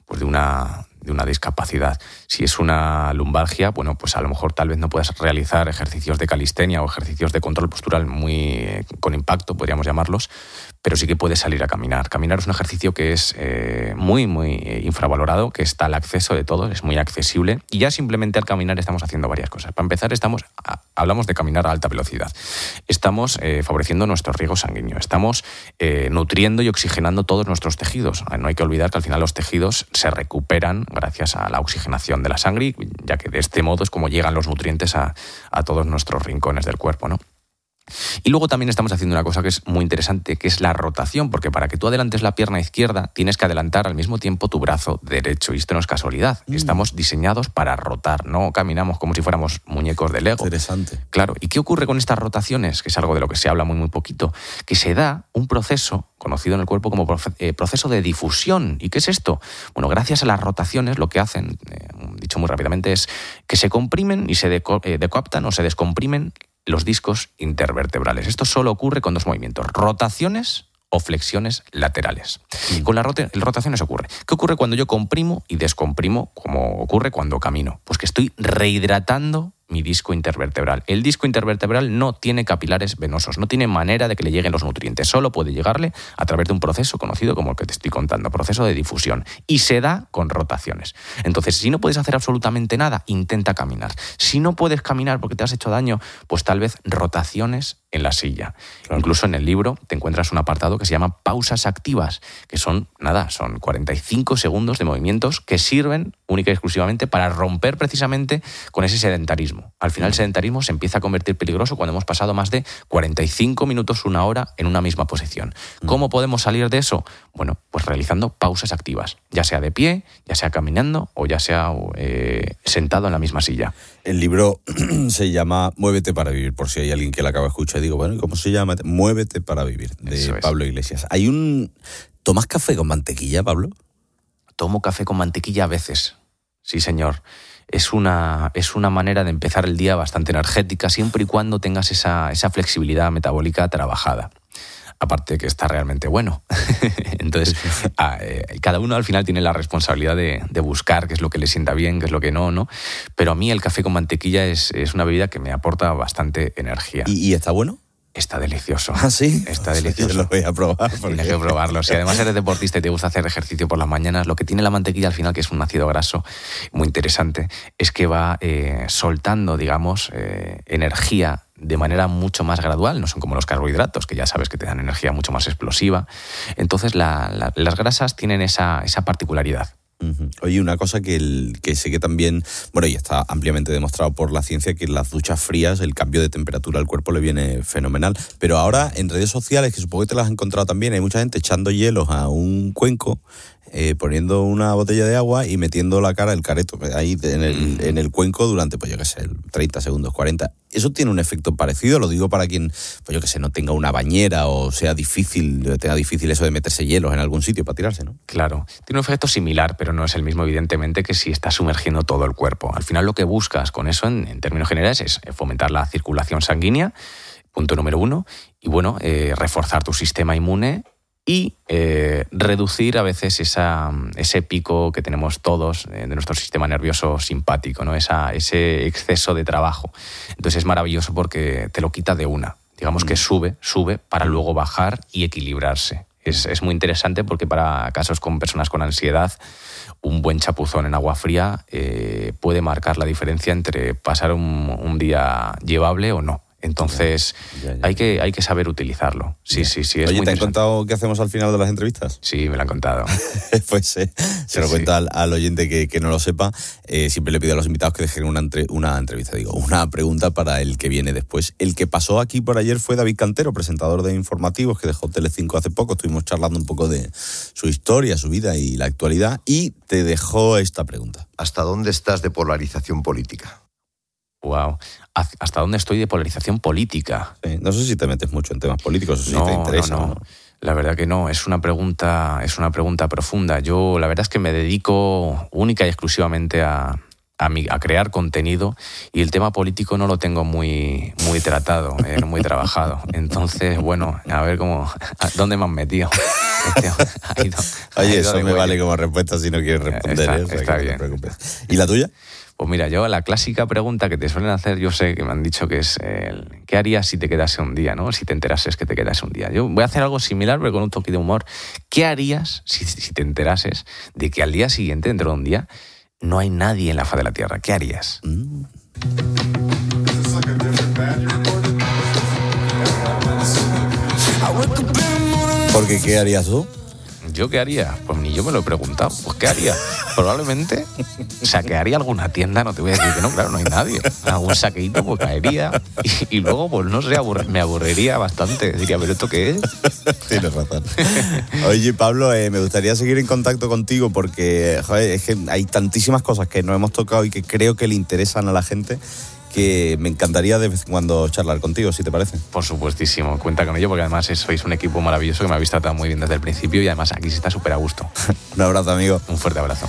una discapacidad. Si es una lumbalgia, bueno, pues a lo mejor tal vez no puedas realizar ejercicios de calistenia o ejercicios de control postural muy con impacto, podríamos llamarlos, pero sí que puedes salir a caminar. Caminar es un ejercicio que es muy infravalorado, que está al acceso de todos, es muy accesible, y ya simplemente al caminar estamos haciendo varias cosas. Para empezar, hablamos de caminar a alta velocidad. Estamos favoreciendo nuestro riego sanguíneo, estamos nutriendo y oxigenando todos nuestros tejidos. No hay que olvidar que al final los tejidos se recuperan gracias a la oxigenación de la sangre, ya que de este modo es como llegan los nutrientes a todos nuestros rincones del cuerpo, ¿no? Y luego también estamos haciendo una cosa que es muy interesante, que es la rotación, porque para que tú adelantes la pierna izquierda tienes que adelantar al mismo tiempo tu brazo derecho, y esto no es casualidad. Estamos diseñados para rotar, no caminamos como si fuéramos muñecos de Lego. Interesante. Claro, ¿y qué ocurre con estas rotaciones? Que es algo de lo que se habla muy poquito, que se da un proceso conocido en el cuerpo como proceso de difusión. ¿Y qué es esto? Bueno, gracias a las rotaciones lo que hacen, dicho muy rápidamente, es que se comprimen y se decoaptan o se descomprimen los discos intervertebrales. Esto solo ocurre con 2 movimientos: rotaciones o flexiones laterales. Con las rotaciones ocurre. ¿Qué ocurre cuando yo comprimo y descomprimo, como ocurre cuando camino? Pues que estoy rehidratando mi disco intervertebral. El disco intervertebral no tiene capilares venosos, no tiene manera de que le lleguen los nutrientes, solo puede llegarle a través de un proceso conocido como el que te estoy contando, proceso de difusión, y se da con rotaciones. Entonces, si no puedes hacer absolutamente nada, intenta caminar. Si no puedes caminar porque te has hecho daño, pues tal vez rotaciones en la silla. Claro. Incluso en el libro te encuentras un apartado que se llama pausas activas, que son 45 segundos de movimientos que sirven única y exclusivamente para romper precisamente con ese sedentarismo. Al final el sedentarismo se empieza a convertir peligroso cuando hemos pasado más de 45 minutos, una hora en una misma posición. ¿Cómo podemos salir de eso? Bueno, pues realizando pausas activas, ya sea de pie, ya sea caminando o ya sea sentado en la misma silla. El libro se llama Muévete para vivir, por si hay alguien que la acaba de escuchar y digo, bueno, ¿y cómo se llama? Muévete para vivir, de Pablo Iglesias. ¿Tomas café con mantequilla, Pablo? Tomo café con mantequilla a veces, sí señor. Es una manera de empezar el día bastante energética, siempre y cuando tengas esa flexibilidad metabólica trabajada. Aparte que está realmente bueno. Entonces, cada uno al final tiene la responsabilidad de buscar qué es lo que le sienta bien, qué es lo que no. Pero a mí el café con mantequilla es una bebida que me aporta bastante energía. ¿Y está bueno? Está delicioso. ¿Ah, sí? Está delicioso. Yo lo voy a probar. Tienes que probarlo. Si además eres deportista y te gusta hacer ejercicio por las mañanas, lo que tiene la mantequilla al final, que es un ácido graso muy interesante, es que va soltando, digamos, energía de manera mucho más gradual. No son como los carbohidratos, que ya sabes que te dan energía mucho más explosiva. Entonces las grasas tienen esa particularidad. Uh-huh. Oye, una cosa que sé que también, bueno, y está ampliamente demostrado por la ciencia, que en las duchas frías el cambio de temperatura al cuerpo le viene fenomenal. Pero ahora en redes sociales, que supongo que te las has encontrado también, hay mucha gente echando hielos a un cuenco, poniendo una botella de agua y metiendo la cara, el careto, ahí en el cuenco durante, pues yo qué sé, 30 segundos, 40. ¿Eso tiene un efecto parecido? Lo digo para quien, pues yo qué sé, no tenga una bañera o tenga difícil eso de meterse hielos en algún sitio para tirarse, ¿no? Claro, tiene un efecto similar, pero no es el mismo, evidentemente, que si estás sumergiendo todo el cuerpo. Al final lo que buscas con eso, en términos generales, es fomentar la circulación sanguínea, punto número 1, y bueno, reforzar tu sistema inmune y reducir a veces ese pico que tenemos todos de nuestro sistema nervioso simpático, ¿no? Ese exceso de trabajo. Entonces es maravilloso porque te lo quita de una. Digamos que sube para luego bajar y equilibrarse. Es muy interesante porque para casos con personas con ansiedad, un buen chapuzón en agua fría puede marcar la diferencia entre pasar un día llevable o no. Entonces, ya. Hay que saber utilizarlo. Sí, es Oye, muy ¿te han contado qué hacemos al final de las entrevistas? Sí, me lo han contado. Pues se lo cuenta al oyente que no lo sepa. Siempre le pido a los invitados que dejen una pregunta para el que viene después. El que pasó aquí por ayer fue David Cantero, presentador de informativos, que dejó Telecinco hace poco. Estuvimos charlando un poco de su historia, su vida y la actualidad, y te dejó esta pregunta. ¿Hasta dónde estás de polarización política? Wow. ¿Hasta dónde estoy de polarización política? Sí, no sé si te metes mucho en temas políticos o si te interesa. No. La verdad que no, es una pregunta profunda. Yo la verdad es que me dedico única y exclusivamente a crear contenido, y el tema político no lo tengo muy tratado, muy trabajado. Entonces, bueno, a ver ¿dónde me han metido? Oye, eso me vale como respuesta si no quieres responder. Está bien. No te preocupes. ¿Y la tuya? Pues mira, yo la clásica pregunta que te suelen hacer, yo sé que me han dicho que es ¿qué harías si te quedase un día, ¿no? Si te enterases que te quedase un día. Yo voy a hacer algo similar, pero con un toque de humor. ¿Qué harías si te enterases de que al día siguiente, dentro de un día, no hay nadie en la faz de la Tierra? ¿Qué harías? Porque ¿qué harías tú? ¿Yo qué haría? Pues ni yo me lo he preguntado. Pues ¿qué haría? Probablemente saquearía alguna tienda, no te voy a decir que no, claro, no hay nadie. Algún saqueíto pues caería y luego, pues no sé, me aburriría bastante. Diría, ¿pero esto qué es? Tienes razón. Oye, Pablo, me gustaría seguir en contacto contigo porque, joder, es que hay tantísimas cosas que no hemos tocado y que creo que le interesan a la gente, que me encantaría de vez en cuando charlar contigo, si te parece. Por supuestísimo, cuenta con ello, porque además sois un equipo maravilloso que me habéis tratado muy bien desde el principio, y además aquí se está súper a gusto. Un abrazo, amigo. Un fuerte abrazo.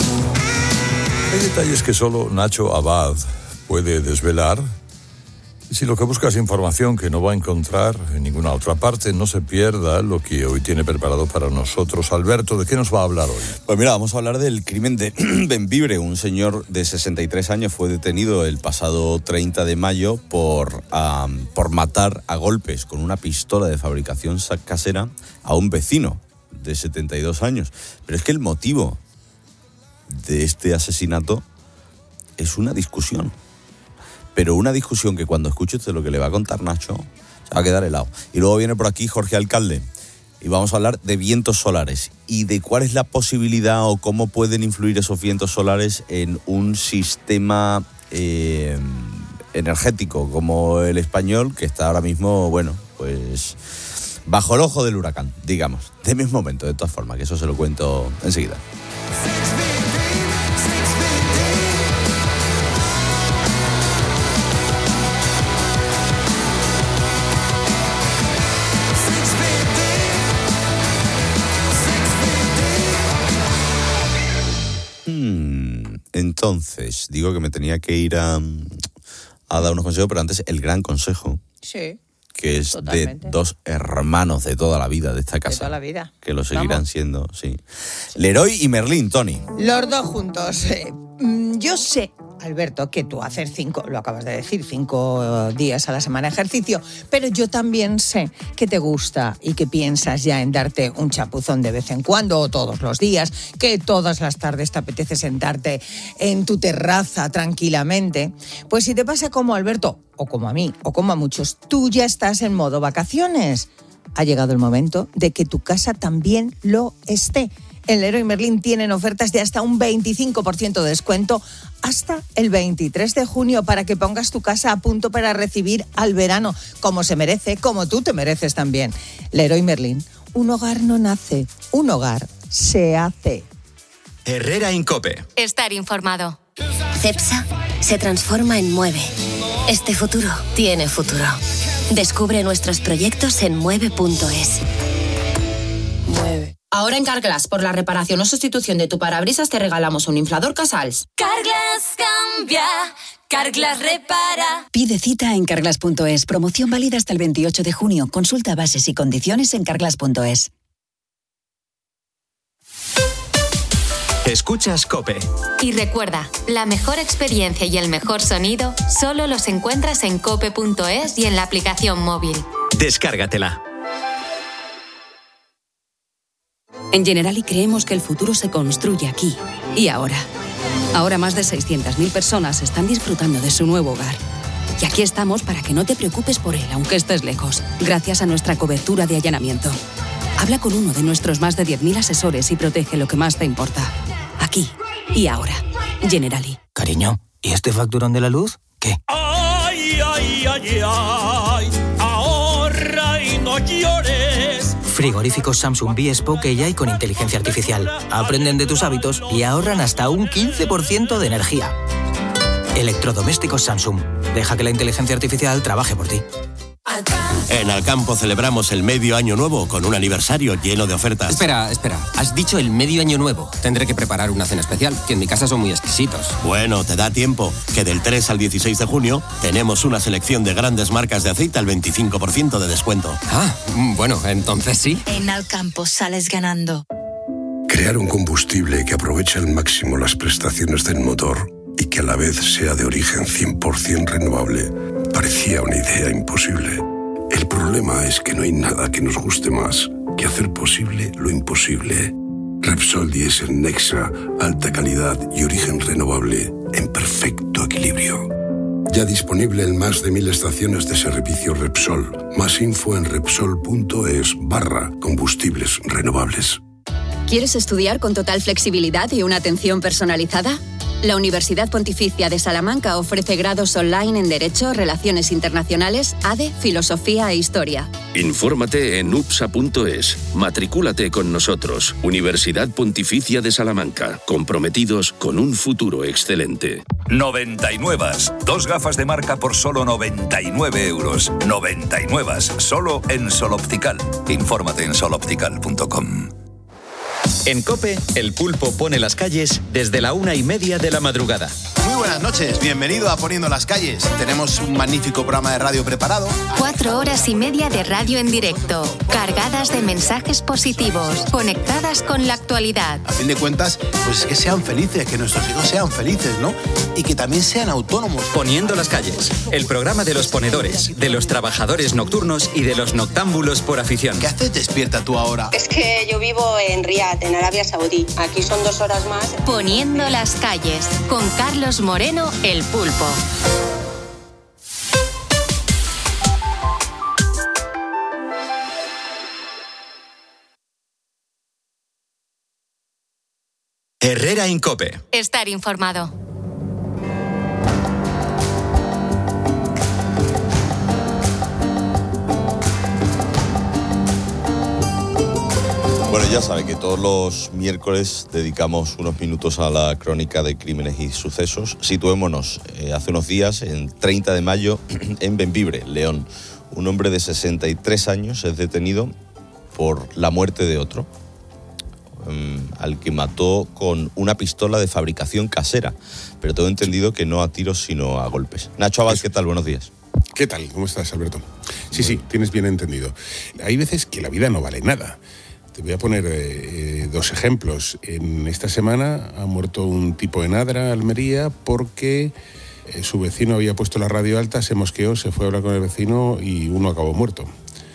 Hay detalles que solo Nacho Abad puede desvelar. Si lo que busca es información que no va a encontrar en ninguna otra parte, no se pierda lo que hoy tiene preparado para nosotros. Alberto, ¿de qué nos va a hablar hoy? Pues mira, vamos a hablar del crimen de Bembibre. Un señor de 63 años fue detenido el pasado 30 de mayo por matar a golpes con una pistola de fabricación casera a un vecino de 72 años. Pero es que el motivo de este asesinato es una discusión. Pero una discusión que cuando escuche usted lo que le va a contar Nacho, se va a quedar helado. Y luego viene por aquí Jorge Alcalde y vamos a hablar de vientos solares y de cuál es la posibilidad o cómo pueden influir esos vientos solares en un sistema energético como el español, que está ahora mismo, bueno, pues bajo el ojo del huracán, digamos. Deme un momento, de todas formas, que eso se lo cuento enseguida. Entonces, digo que me tenía que ir a dar unos consejos, pero antes el gran consejo. Sí. Que es totalmente. De dos hermanos de toda la vida de esta casa. De toda la vida. Que lo seguirán siendo, sí. Leroy y Merlín, Tony. Los dos juntos. Yo sé, Alberto, que tú haces 5 días a la semana ejercicio, pero yo también sé que te gusta y que piensas ya en darte un chapuzón de vez en cuando o todos los días, que todas las tardes te apetece sentarte en tu terraza tranquilamente. Pues si te pasa como Alberto, o como a mí, o como a muchos, tú ya estás en modo vacaciones. Ha llegado el momento de que tu casa también lo esté. En Leroy Merlin tienen ofertas de hasta un 25% de descuento hasta el 23 de junio para que pongas tu casa a punto para recibir al verano, como se merece, como tú te mereces también. Leroy Merlin, un hogar no nace, un hogar se hace. Herrera Incope. Estar informado. Cepsa se transforma en Mueve. Este futuro tiene futuro. Descubre nuestros proyectos en mueve.es. Mueve. Ahora en Carglass, por la reparación o sustitución de tu parabrisas, te regalamos un inflador Casals. Carglass cambia, Carglass repara. Pide cita en carglass.es. Promoción válida hasta el 28 de junio. Consulta bases y condiciones en carglass.es. Escuchas COPE. Y recuerda, la mejor experiencia y el mejor sonido solo los encuentras en cope.es y en la aplicación móvil. Descárgatela. En Generali creemos que el futuro se construye aquí y ahora. Ahora más de 600.000 personas están disfrutando de su nuevo hogar. Y aquí estamos para que no te preocupes por él, aunque estés lejos, gracias a nuestra cobertura de allanamiento. Habla con uno de nuestros más de 10.000 asesores y protege lo que más te importa. Aquí y ahora. Generali. Cariño, ¿y este facturón de la luz? ¿Qué? ¡Ay, ay, ay, ay! ¡Ahorra y no llores! Frigoríficos Samsung Bespoke AI con inteligencia artificial. Aprenden de tus hábitos y ahorran hasta un 15% de energía. Electrodomésticos Samsung. Deja que la inteligencia artificial trabaje por ti. En Alcampo celebramos el medio año nuevo con un aniversario lleno de ofertas. Espera. Has dicho el medio año nuevo. Tendré que preparar una cena especial, que en mi casa son muy exquisitos. Bueno, te da tiempo, que del 3 al 16 de junio tenemos una selección de grandes marcas de aceite al 25% de descuento. Ah, bueno, entonces sí. En Alcampo sales ganando. Crear un combustible que aproveche al máximo las prestaciones del motor y que a la vez sea de origen 100% renovable parecía una idea imposible. El problema es que no hay nada que nos guste más que hacer posible lo imposible. Repsol Diesel Nexa, alta calidad y origen renovable en perfecto equilibrio. Ya disponible en más de 1.000 estaciones de servicio Repsol. Más info en repsol.es/combustibles renovables. ¿Quieres estudiar con total flexibilidad y una atención personalizada? La Universidad Pontificia de Salamanca ofrece grados online en Derecho, Relaciones Internacionales, ADE, Filosofía e Historia. Infórmate en upsa.es. Matricúlate con nosotros. Universidad Pontificia de Salamanca. Comprometidos con un futuro excelente. 99. 2 gafas de marca por solo 99 euros. 99. Solo en Sol Optical. Infórmate en soloptical.com. En COPE, el pulpo pone las calles desde la 1:30 de la madrugada. Muy buenas noches, bienvenido a Poniendo las Calles. Tenemos un magnífico programa de radio preparado. 4 horas y media de radio en directo, cargadas de mensajes positivos, conectadas con la actualidad. A fin de cuentas, pues es que sean felices, que nuestros hijos sean felices, ¿no? Y que también sean autónomos. Poniendo las Calles, el programa de los ponedores, de los trabajadores nocturnos y de los noctámbulos por afición. ¿Qué haces despierta tú ahora? Es que yo vivo en Riad, en Arabia Saudí. Aquí son 2 horas más. Poniendo las Calles, con Carlos Moreno, el pulpo. Herrera en COPE. Estar informado. Bueno, ya sabe que todos los miércoles dedicamos unos minutos a la crónica de crímenes y sucesos. Situémonos hace unos días, en 30 de mayo, en Bembibre, León. Un hombre de 63 años es detenido por la muerte de otro, al que mató con una pistola de fabricación casera. Pero tengo entendido que no a tiros, sino a golpes. Nacho Abad, ¿qué tal? Buenos días. ¿Qué tal? ¿Cómo estás, Alberto? Sí, tienes bien entendido. Hay veces que la vida no vale nada. Te voy a poner 2 ejemplos. En esta semana ha muerto un tipo en Adra, Almería, porque su vecino había puesto la radio alta, se mosqueó, se fue a hablar con el vecino y uno acabó muerto.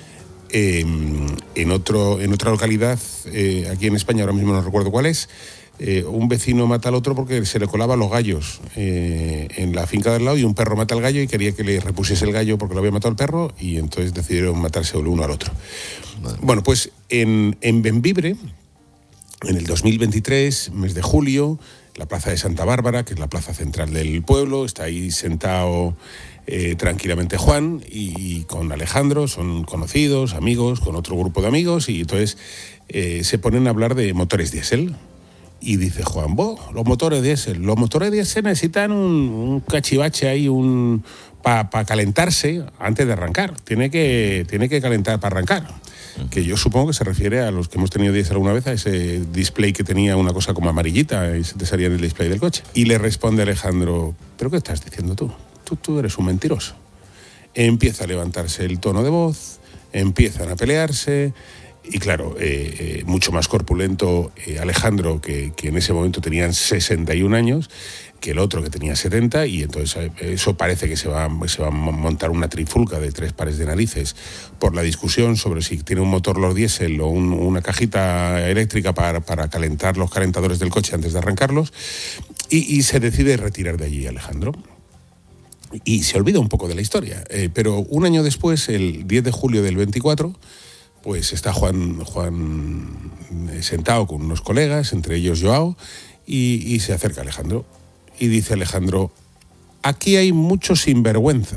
En otra localidad, aquí en España, ahora mismo no recuerdo cuál es, un vecino mata al otro porque se le colaban los gallos en la finca del lado, y un perro mata al gallo y quería que le repusiese el gallo porque lo había matado el perro, y entonces decidieron matarse el uno al otro. Bueno, pues en Bembibre, en el 2023, mes de julio, la plaza de Santa Bárbara, que es la plaza central del pueblo, está ahí sentado tranquilamente Juan y con Alejandro, son conocidos, amigos, con otro grupo de amigos, y entonces se ponen a hablar de motores diésel. Y dice Juan, los motores diésel necesitan un cachivache ahí, para calentarse antes de arrancar. Tiene que calentar para arrancar. Que yo supongo que se refiere a los que hemos tenido diésel alguna vez, a ese display que tenía una cosa como amarillita y se te salía en el display del coche. Y le responde Alejandro, ¿pero qué estás diciendo tú? Tú eres un mentiroso. Empieza a levantarse el tono de voz, empiezan a pelearse. Y claro, mucho más corpulento Alejandro, que en ese momento tenían 61 años, que el otro, que tenía 70, y entonces eso parece que se va a montar una trifulca de 3 pares de narices por la discusión sobre si tiene un motor los diésel o una cajita eléctrica para calentar los calentadores del coche antes de arrancarlos, y se decide retirar de allí Alejandro. Y se olvida un poco de la historia, pero un año después, el 10 de julio del 24, pues está Juan sentado con unos colegas, entre ellos Joao, y se acerca Alejandro. Y dice Alejandro, aquí hay mucho sinvergüenza.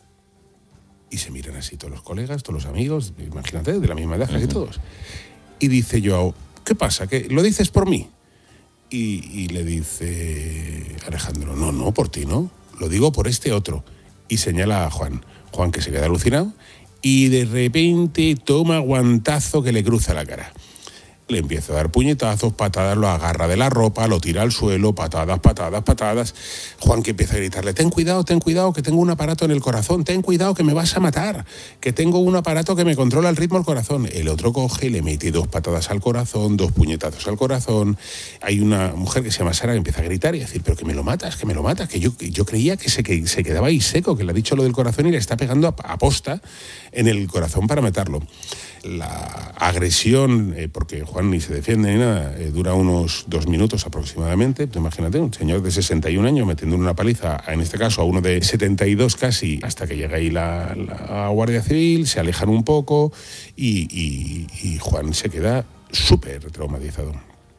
Y se miran así todos los colegas, todos los amigos, imagínate, de la misma edad casi todos. Y dice Joao, ¿qué pasa? ¿Que lo dices por mí? Y le dice Alejandro, no, por ti no, lo digo por este otro. Y señala a Juan, que se queda alucinado, y de repente toma guantazo que le cruza la cara. Le empieza a dar puñetazos, patadas, lo agarra de la ropa, lo tira al suelo, patadas. Juan, que empieza a gritarle, ten cuidado, que tengo un aparato en el corazón, ten cuidado, que me vas a matar, que tengo un aparato que me controla el ritmo del corazón. El otro coge, le mete 2 patadas al corazón, 2 puñetazos al corazón. Hay una mujer que se llama Sara que empieza a gritar y a decir, pero que me lo matas, que yo creía que se quedaba ahí seco, que le ha dicho lo del corazón y le está pegando a posta en el corazón para matarlo. La agresión, porque Juan ni se defiende ni nada, dura unos 2 minutos aproximadamente. Pues imagínate, un señor de 61 años metiendo una paliza, en este caso a uno de 72 casi, hasta que llega ahí la Guardia Civil, se alejan un poco y Juan se queda súper traumatizado.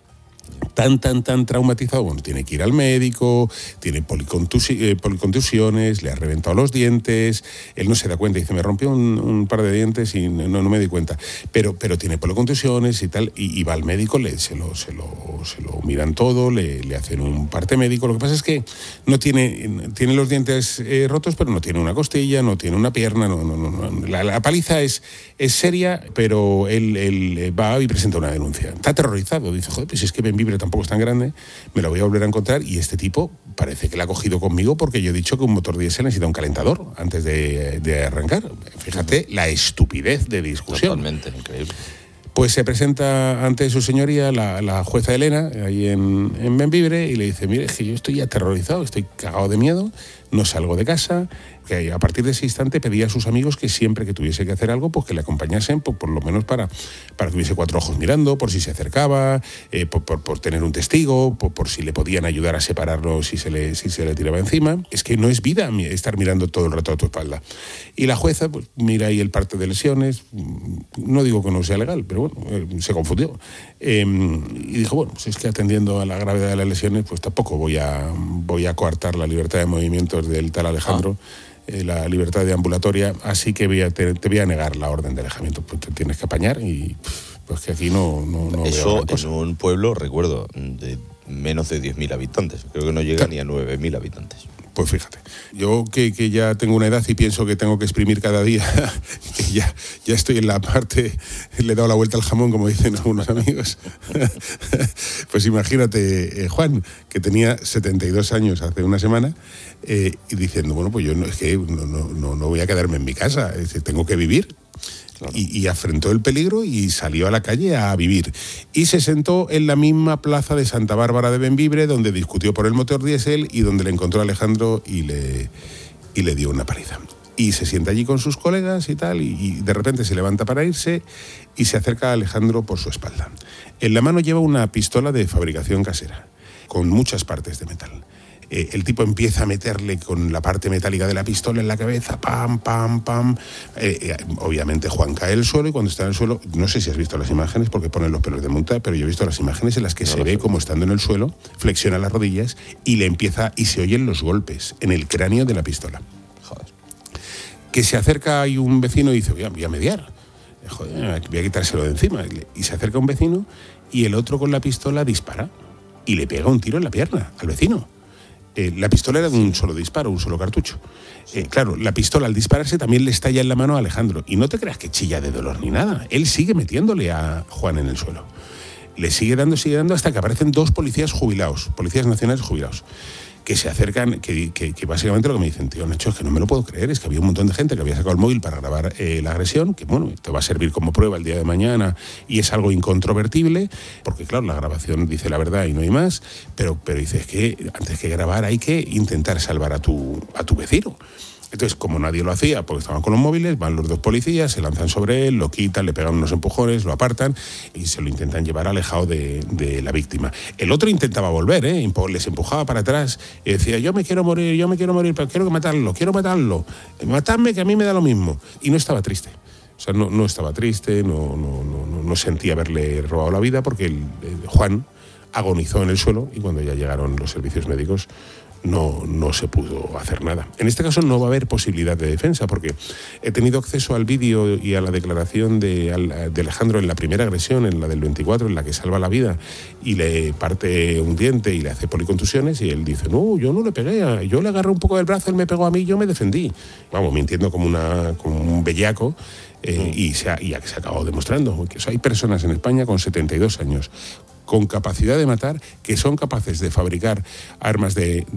tan traumatizado, bueno, tiene que ir al médico, tiene policontusiones, le ha reventado los dientes, él no se da cuenta, dice, me rompió un par de dientes y no me di cuenta, pero tiene policontusiones y tal, y va al médico, se lo miran todo, le hacen un parte médico. Lo que pasa es que no tiene los dientes rotos, pero no tiene una costilla, no tiene una pierna, la paliza es seria, pero él va y presenta una denuncia. Está aterrorizado, dice, joder, pues es que Benvibre tampoco es tan grande, me lo voy a volver a encontrar, y este tipo parece que la ha cogido conmigo porque yo he dicho que un motor diésel necesita un calentador antes de arrancar. Fíjate la estupidez de discusión. Totalmente increíble. Pues se presenta ante su señoría la jueza Elena, ahí en Benvibre, y le dice, mire, es que yo estoy aterrorizado, estoy cagado de miedo, no salgo de casa, que a partir de ese instante pedía a sus amigos que siempre que tuviese que hacer algo, pues que le acompañasen, por lo menos para que hubiese 4 ojos mirando, por si se acercaba, por tener un testigo, por si le podían ayudar a separarlo si se le tiraba encima. Es que no es vida estar mirando todo el rato a tu espalda. Y la jueza pues, mira ahí el parte de lesiones, no digo que no sea legal, pero bueno, se confundió. Y dijo, bueno, pues es que atendiendo a la gravedad de las lesiones, pues tampoco voy a coartar la libertad de movimientos del tal Alejandro, la libertad de ambulatoria, así que te voy a negar la orden de alejamiento, pues te tienes que apañar, y pues que aquí no eso en un pueblo, recuerdo, de menos de 10.000 habitantes, creo que no llega ni a 9.000 habitantes. Pues fíjate, yo que ya tengo una edad y pienso que tengo que exprimir cada día, que ya estoy en la parte, le he dado la vuelta al jamón, como dicen algunos amigos. Pues imagínate, Juan, que tenía 72 años hace una semana, y diciendo, bueno, pues yo no voy a quedarme en mi casa, tengo que vivir. Claro. Y afrontó el peligro y salió a la calle a vivir. Y se sentó en la misma plaza de Santa Bárbara de Benvibre, donde discutió por el motor diésel y donde le encontró a Alejandro y le dio una paliza. Y se sienta allí con sus colegas y tal, y de repente se levanta para irse y se acerca a Alejandro por su espalda. En la mano lleva una pistola de fabricación casera, con muchas partes de metal. El tipo empieza a meterle con la parte metálica de la pistola en la cabeza, pam, pam, pam. Obviamente Juan cae al suelo, y cuando está en el suelo, no sé si has visto las imágenes porque ponen los pelos de punta, pero yo he visto las imágenes en las que se ve como estando en el suelo, flexiona las rodillas y se oyen los golpes en el cráneo de la pistola. Joder. Que se acerca ahí un vecino y dice, voy a mediar. Joder, voy a quitárselo de encima. Y se acerca un vecino y el otro con la pistola dispara y le pega un tiro en la pierna al vecino. La pistola era de un solo disparo, un solo cartucho. Claro, la pistola al dispararse también le estalla en la mano a Alejandro. Y no te creas que chilla de dolor ni nada. Él sigue metiéndole a Juan en el suelo. Le sigue dando hasta que aparecen 2 policías jubilados, policías nacionales jubilados, que se acercan, que básicamente lo que me dicen, tío, Nacho, es que no me lo puedo creer, es que había un montón de gente que había sacado el móvil para grabar la agresión, que bueno, te va a servir como prueba el día de mañana y es algo incontrovertible, porque claro, la grabación dice la verdad y no hay más, pero dices que antes que grabar hay que intentar salvar a tu vecino. Entonces, como nadie lo hacía, porque estaban con los móviles, van los 2 policías, se lanzan sobre él, lo quitan, le pegan unos empujones, lo apartan y se lo intentan llevar alejado de la víctima. El otro intentaba volver, les empujaba para atrás y decía, yo me quiero morir, pero quiero matarlo, matadme que a mí me da lo mismo. Y no estaba triste. O sea, no estaba triste, no sentía haberle robado la vida, porque Juan agonizó en el suelo y cuando ya llegaron los servicios médicos no se pudo hacer nada. En este caso no va a haber posibilidad de defensa, porque he tenido acceso al vídeo y a la declaración de Alejandro en la primera agresión, en la del 24, en la que salva la vida y le parte un diente y le hace policontusiones, y él dice, no, yo no le pegué, yo le agarré un poco del brazo, él me pegó a mí, yo me defendí. Vamos, mintiendo como un bellaco. Y se acabó demostrando que hay personas en España con 72 años con capacidad de matar, que son capaces de fabricar armas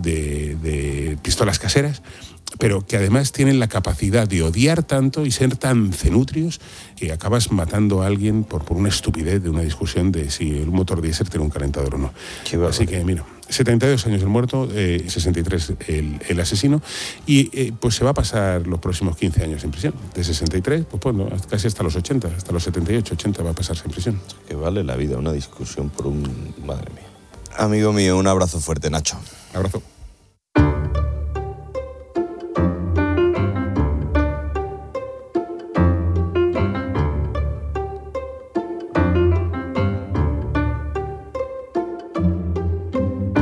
de pistolas caseras, pero que además tienen la capacidad de odiar tanto y ser tan cenutrios que acabas matando a alguien por una estupidez de una discusión de si el motor diésel tiene un calentador o no. Así que, mira, 72 años el muerto, 63 el asesino, y pues se va a pasar los próximos 15 años en prisión. De 63, pues bueno, casi hasta los 80, hasta los 78, 80 va a pasarse en prisión. Que vale la vida una discusión por un... Madre mía. Amigo mío, un abrazo fuerte, Nacho. Abrazo.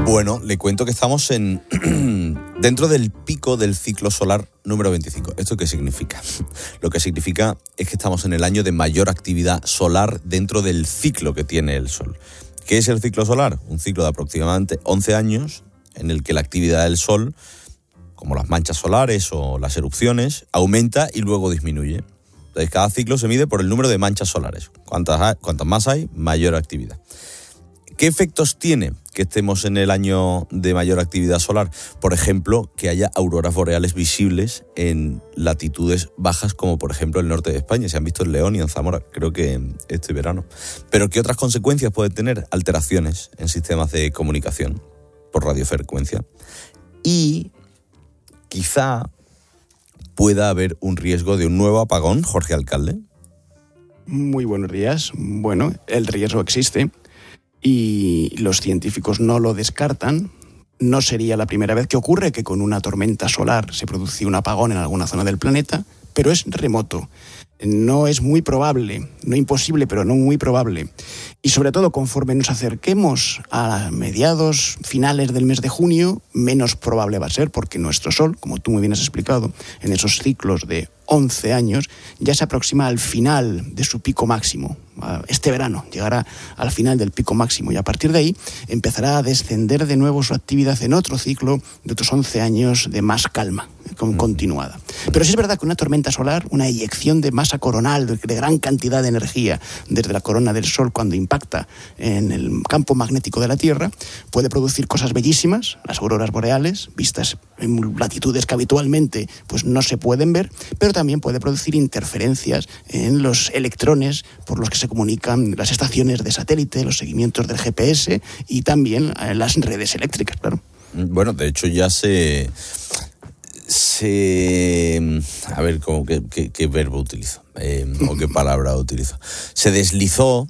Bueno, le cuento que estamos dentro del pico del ciclo solar número 25. ¿Esto qué significa? Lo que significa es que estamos en el año de mayor actividad solar dentro del ciclo que tiene el Sol. ¿Qué es el ciclo solar? Un ciclo de aproximadamente 11 años en el que la actividad del Sol, como las manchas solares o las erupciones, aumenta y luego disminuye. Entonces, cada ciclo se mide por el número de manchas solares. Cuantas más hay, mayor actividad. ¿Qué efectos tiene que estemos en el año de mayor actividad solar? Por ejemplo, que haya auroras boreales visibles en latitudes bajas, como por ejemplo el norte de España. Se han visto en León y en Zamora, creo que este verano. Pero ¿qué otras consecuencias puede tener? Alteraciones en sistemas de comunicación por radiofrecuencia. Y quizá pueda haber un riesgo de un nuevo apagón, Jorge Alcalde. Muy buenos días. Bueno, el riesgo existe y los científicos no lo descartan. No sería la primera vez que ocurre que con una tormenta solar se produce un apagón en alguna zona del planeta, pero es remoto. No es muy probable, no imposible, pero no muy probable. Y sobre todo, conforme nos acerquemos a mediados, finales del mes de junio, menos probable va a ser, porque nuestro Sol, como tú muy bien has explicado, en esos ciclos de 11 años, ya se aproxima al final de su pico máximo. Este verano llegará al final del pico máximo y a partir de ahí empezará a descender de nuevo su actividad en otro ciclo de otros 11 años de más calma, continuada. Pero sí es verdad que una tormenta solar, una eyección de masa coronal, de gran cantidad de energía desde la corona del Sol cuando impacta en el campo magnético de la Tierra, puede producir cosas bellísimas, las auroras boreales, vistas en latitudes que habitualmente pues no se pueden ver, pero también puede producir interferencias en los electrones por los que se comunican las estaciones de satélite, los seguimientos del GPS y también las redes eléctricas, claro. Bueno, de hecho ya a ver, ¿qué verbo utilizo? ¿O qué palabra utilizo? Se deslizó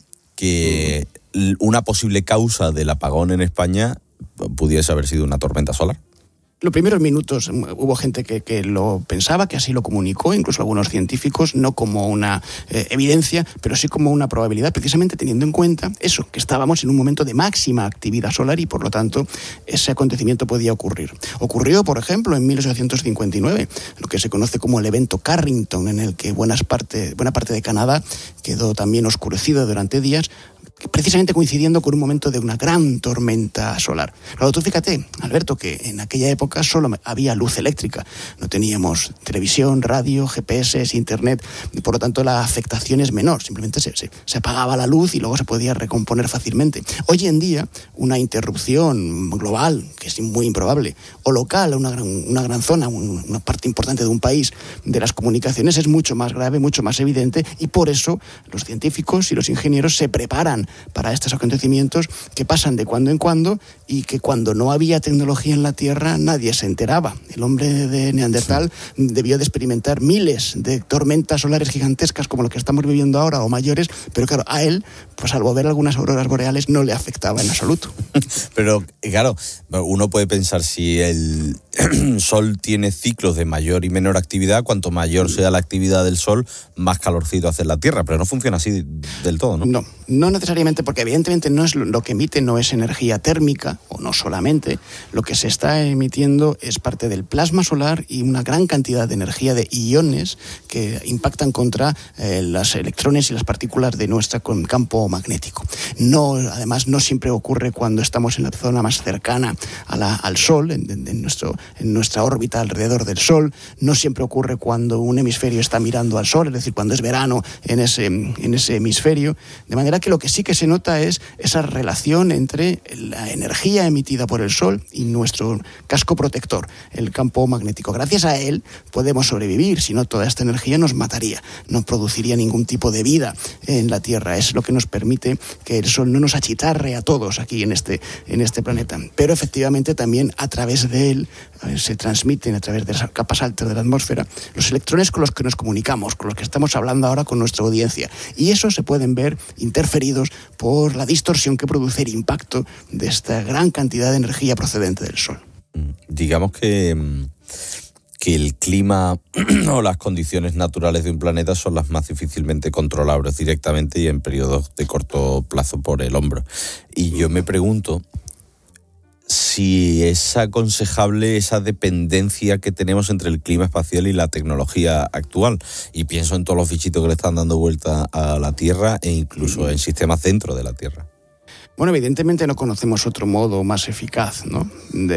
que una posible causa del apagón en España pudiese haber sido una tormenta solar. Los primeros minutos hubo gente que lo pensaba, que así lo comunicó, incluso algunos científicos, no como una evidencia, pero sí como una probabilidad, precisamente teniendo en cuenta eso, que estábamos en un momento de máxima actividad solar y por lo tanto ese acontecimiento podía ocurrir. Ocurrió, por ejemplo, en 1859, lo que se conoce como el evento Carrington, en el que buena parte de Canadá quedó también oscurecida durante días, precisamente coincidiendo con un momento de una gran tormenta solar. Claro, tú fíjate, Alberto, que en aquella época solo había luz eléctrica. No teníamos televisión, radio, GPS, internet, y por lo tanto la afectación es menor. Simplemente se apagaba la luz y luego se podía recomponer fácilmente. Hoy en día, una interrupción global, que es muy improbable, o local, una gran zona, una parte importante de un país, de las comunicaciones es mucho más grave, mucho más evidente, y por eso los científicos y los ingenieros se preparan para estos acontecimientos que pasan de cuando en cuando y que cuando no había tecnología en la Tierra nadie se enteraba. El hombre de Neandertal debió de experimentar miles de tormentas solares gigantescas como lo que estamos viviendo ahora o mayores, pero claro, a él, pues salvo ver algunas auroras boreales, no le afectaba en absoluto. Pero claro, uno puede pensar si el Sol tiene ciclos de mayor y menor actividad, cuanto mayor sea la actividad del Sol, más calorcito hace la Tierra, pero no funciona así del todo, ¿no? No necesariamente, porque evidentemente no es lo que emite no es energía térmica, o no solamente. Lo que se está emitiendo es parte del plasma solar y una gran cantidad de energía de iones que impactan contra los electrones y las partículas de nuestro campo magnético. Además, no siempre ocurre cuando estamos en la zona más cercana al Sol, en nuestra órbita alrededor del Sol. No siempre ocurre cuando un hemisferio está mirando al Sol, es decir, cuando es verano en ese hemisferio. De manera que lo que sí que se nota es esa relación entre la energía emitida por el Sol y nuestro casco protector, el campo magnético. Gracias a él podemos sobrevivir, si no toda esta energía nos mataría, no produciría ningún tipo de vida en la Tierra. Es lo que nos permite que el Sol no nos achicharre a todos aquí en este planeta. Pero efectivamente también a través de él se transmiten, a través de las capas altas de la atmósfera, los electrones con los que nos comunicamos, con los que estamos hablando ahora con nuestra audiencia. Y eso se pueden ver interferidos por la distorsión que produce el impacto de esta gran cantidad de energía procedente del Sol. Digamos que el clima o las condiciones naturales de un planeta son las más difícilmente controlables directamente y en periodos de corto plazo por el hombre. Y yo me pregunto si es aconsejable esa dependencia que tenemos entre el clima espacial y la tecnología actual. Y pienso en todos los bichitos que le están dando vuelta a la Tierra e incluso en sistemas dentro de la Tierra. Bueno, evidentemente no conocemos otro modo más eficaz, ¿no?,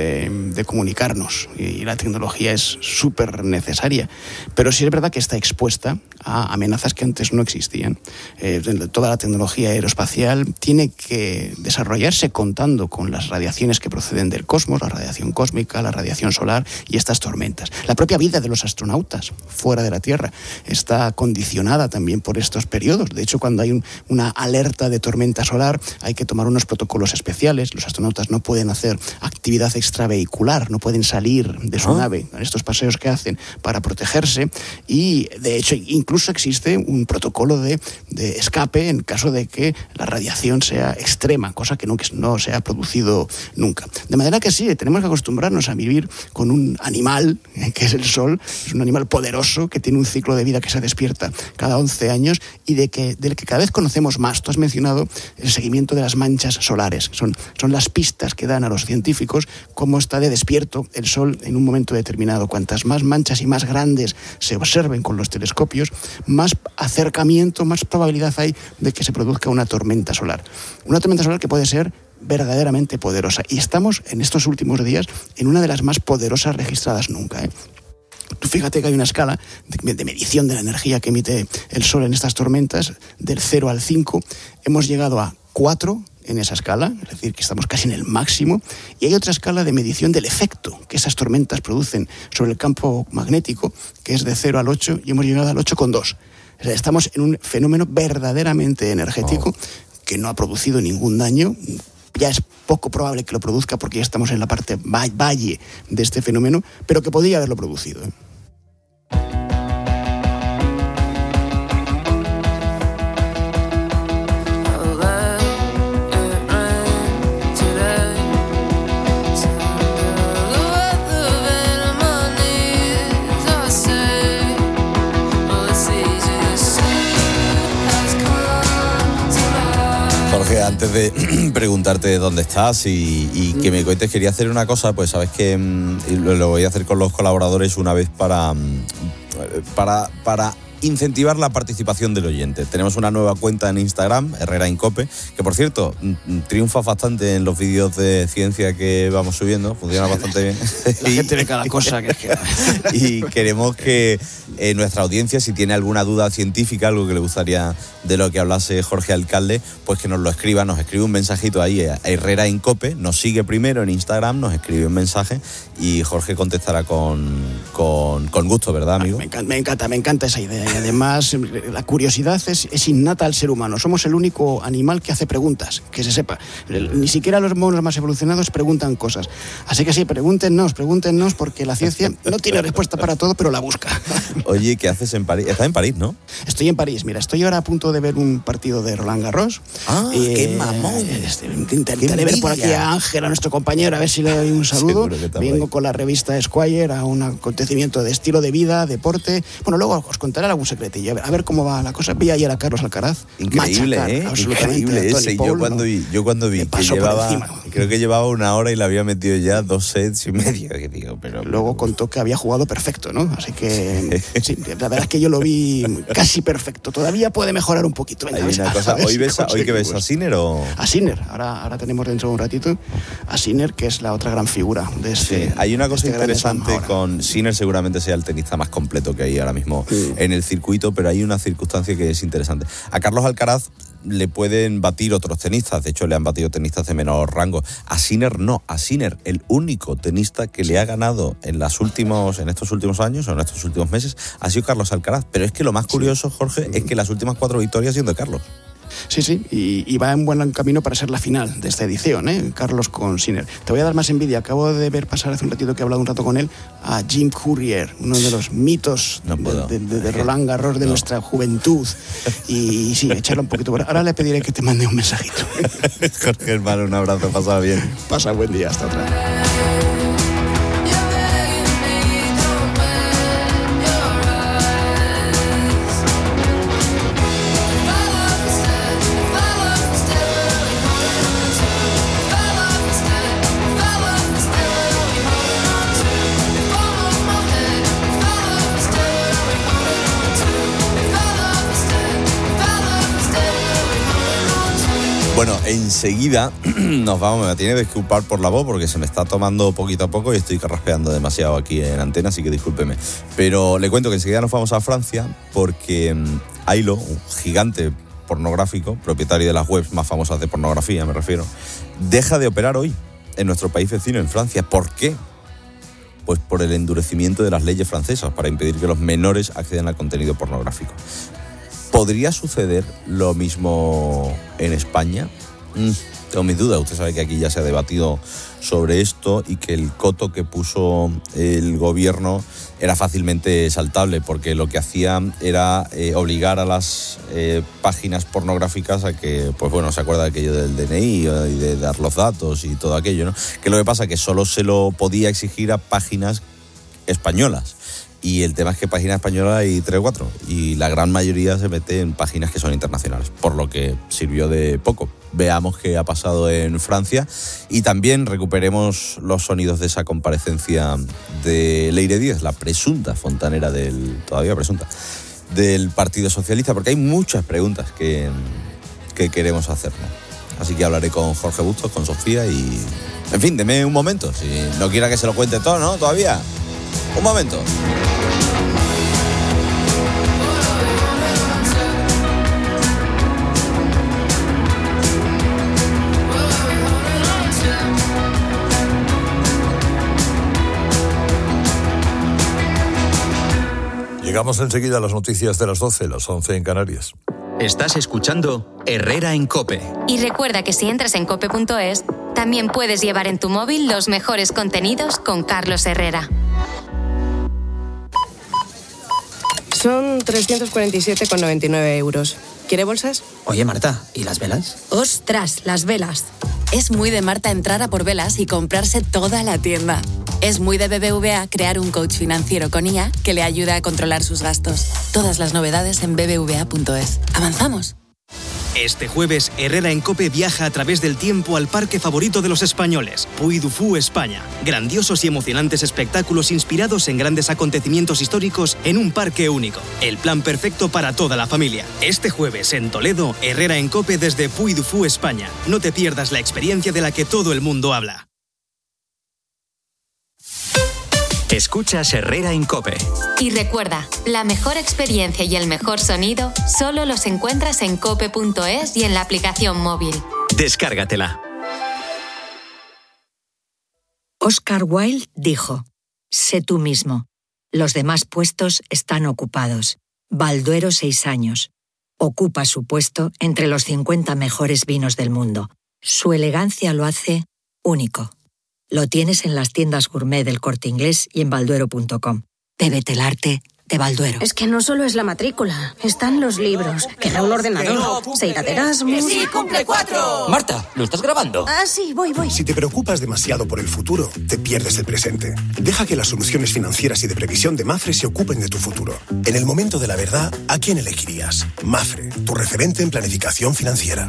de comunicarnos, y la tecnología es súper necesaria, pero sí es verdad que está expuesta a amenazas que antes no existían. Toda la tecnología aeroespacial tiene que desarrollarse contando con las radiaciones que proceden del cosmos, la radiación cósmica, la radiación solar y estas tormentas. La propia vida de los astronautas fuera de la Tierra está condicionada también por estos periodos. De hecho, cuando hay una alerta de tormenta solar, hay que tomar unos protocolos especiales. Los astronautas no pueden hacer actividad extravehicular, no pueden salir de su nave en estos paseos que hacen para protegerse, y de hecho incluso existe un protocolo de escape en caso de que la radiación sea extrema, cosa que no se ha producido nunca. De manera que sí, tenemos que acostumbrarnos a vivir con un animal, que es el Sol. Es un animal poderoso que tiene un ciclo de vida que se despierta cada 11 años y del que cada vez conocemos más. Tú has mencionado el seguimiento de las manchas solares. Son las pistas que dan a los científicos cómo está de despierto el Sol en un momento determinado. Cuantas más manchas y más grandes se observen con los telescopios, más acercamiento, más probabilidad hay de que se produzca una tormenta solar. Una tormenta solar que puede ser verdaderamente poderosa. Y estamos en estos últimos días en una de las más poderosas registradas nunca, ¿eh? Tú fíjate que hay una escala de medición de la energía que emite el Sol en estas tormentas, del 0 al 5. Hemos llegado a 4 en esa escala, es decir, que estamos casi en el máximo. Y hay otra escala de medición del efecto que esas tormentas producen sobre el campo magnético, que es de 0 al 8, y hemos llegado al 8,2. O sea, estamos en un fenómeno verdaderamente energético que no ha producido ningún daño. Ya es poco probable que lo produzca porque ya estamos en la parte valle de este fenómeno, pero que podría haberlo producido, ¿eh? Jorge, antes de preguntarte dónde estás y que me cuentes, quería hacer una cosa, pues sabes que lo voy a hacer con los colaboradores una vez para incentivar la participación del oyente. Tenemos una nueva cuenta en Instagram, Herrera Incope, que por cierto, triunfa bastante en los vídeos de ciencia que vamos subiendo, funciona bastante bien. La gente ve cada cosa que... Y queremos que nuestra audiencia, si tiene alguna duda científica, algo que le gustaría de lo que hablase Jorge Alcalde, pues que nos lo escriba, nos escribe un mensajito ahí a Herrera Incope, nos sigue primero en Instagram, nos escribe un mensaje y Jorge contestará con gusto, ¿verdad, amigo? Me encanta esa idea. Y además, la curiosidad es innata al ser humano. Somos el único animal que hace preguntas, que se sepa. Ni siquiera los monos más evolucionados preguntan cosas. Así que sí, pregúntenos, porque la ciencia no tiene respuesta para todo, pero la busca. Oye, ¿qué haces en París? Estás en París, ¿no? Estoy en París. Mira, estoy ahora a punto de ver un partido de Roland Garros. ¡Qué mamón! Intentaré ver por aquí a Ángel, a nuestro compañero, a ver si le doy un saludo. Vengo con la revista Esquire a un acontecimiento de estilo de vida, deporte. Bueno, luego os contaré algún secretillo. A ver cómo va la cosa. Vi ayer a Carlos Alcaraz. Increíble, machacar, increíble ese. Yo cuando vi que llevaba, creo que llevaba 1 hora y le había metido ya 2 sets y medio. Que digo, pero luego contó que había jugado perfecto, ¿no? Así que sí, la verdad es que yo lo vi casi perfecto. Todavía puede mejorar un poquito. Venga, hay una cosa. ¿Hoy que ves a Sinner o...? A Sinner. Ahora tenemos dentro de un ratito a Sinner, que es la otra gran figura de este. Sí, hay una cosa interesante con Sinner, seguramente sea el tenista más completo que hay ahora mismo en el circuito, pero hay una circunstancia que es interesante. A Carlos Alcaraz le pueden batir otros tenistas, de hecho le han batido tenistas de menor rango. A Sinner no, a Sinner, el único tenista que le ha ganado en estos últimos años o en estos últimos meses ha sido Carlos Alcaraz. Pero es que lo más curioso, Jorge, es que las últimas 4 victorias han sido de Carlos. Sí, y va en buen camino para ser la final de esta edición, Carlos con Sinner. Te voy a dar más envidia. Acabo de ver pasar hace un ratito, que he hablado un rato con él, a Jim Courier, uno de los mitos de Roland Garros de nuestra juventud. Y sí, echarlo un poquito. Ahora le pediré que te mande un mensajito. Jorge, hermano, un abrazo, pasa bien. Pasa buen día, hasta otra. Bueno, enseguida nos vamos, me tiene que disculpar por la voz porque se me está tomando poquito a poco y estoy carraspeando demasiado aquí en antena, así que discúlpeme. Pero le cuento que enseguida nos vamos a Francia porque Ailo, un gigante pornográfico, propietario de las webs más famosas de pornografía, me refiero, deja de operar hoy en nuestro país vecino, en Francia. ¿Por qué? Pues por el endurecimiento de las leyes francesas para impedir que los menores accedan al contenido pornográfico. ¿Podría suceder lo mismo en España? Tengo mis dudas. Usted sabe que aquí ya se ha debatido sobre esto y que el coto que puso el gobierno era fácilmente saltable, porque lo que hacían era obligar a las páginas pornográficas a que, pues bueno, se acuerda de aquello del DNI y de dar los datos y todo aquello, ¿no? Que lo que pasa es que solo se lo podía exigir a páginas españolas. Y el tema es que páginas españolas hay 3 o 4 y la gran mayoría se mete en páginas que son internacionales, por lo que sirvió de poco. Veamos qué ha pasado en Francia y también recuperemos los sonidos de esa comparecencia de Leire Díez, la presunta fontanera todavía presunta, del Partido Socialista, porque hay muchas preguntas que queremos hacernos. Así que hablaré con Jorge Bustos, con Sofía y... En fin, deme un momento, si no quiera que se lo cuente todo, ¿no? Todavía. Un momento. Llegamos enseguida a las noticias de las 12, las 11 en Canarias. Estás escuchando Herrera en COPE. Y recuerda que si entras en cope.es, también puedes llevar en tu móvil los mejores contenidos con Carlos Herrera. Son 347,99 euros. ¿Quiere bolsas? Oye, Marta, ¿y las velas? ¡Ostras, las velas! Es muy de Marta entrar a por velas y comprarse toda la tienda. Es muy de BBVA crear un coach financiero con IA que le ayuda a controlar sus gastos. Todas las novedades en bbva.es. ¡Avanzamos! Este jueves, Herrera en COPE viaja a través del tiempo al parque favorito de los españoles, Puy du Fou, España. Grandiosos y emocionantes espectáculos inspirados en grandes acontecimientos históricos en un parque único. El plan perfecto para toda la familia. Este jueves, en Toledo, Herrera en COPE desde Puy du Fou, España. No te pierdas la experiencia de la que todo el mundo habla. Escuchas Herrera en COPE. Y recuerda, la mejor experiencia y el mejor sonido solo los encuentras en cope.es y en la aplicación móvil. Descárgatela. Oscar Wilde dijo: sé tú mismo. Los demás puestos están ocupados. Balduero 6 años. Ocupa su puesto entre los 50 mejores vinos del mundo. Su elegancia lo hace único. Lo tienes en las tiendas gourmet del Corte Inglés y en balduero.com. Bébete el arte de Balduero. Es que no solo es la matrícula, están los libros, queda un ordenador, se irá de Erasmus... ¡Que sí, cumple 4! Marta, ¿lo estás grabando? Ah, sí, voy. Si te preocupas demasiado por el futuro, te pierdes el presente. Deja que las soluciones financieras y de previsión de Mafre se ocupen de tu futuro. En el momento de la verdad, ¿a quién elegirías? Mafre, tu referente en planificación financiera.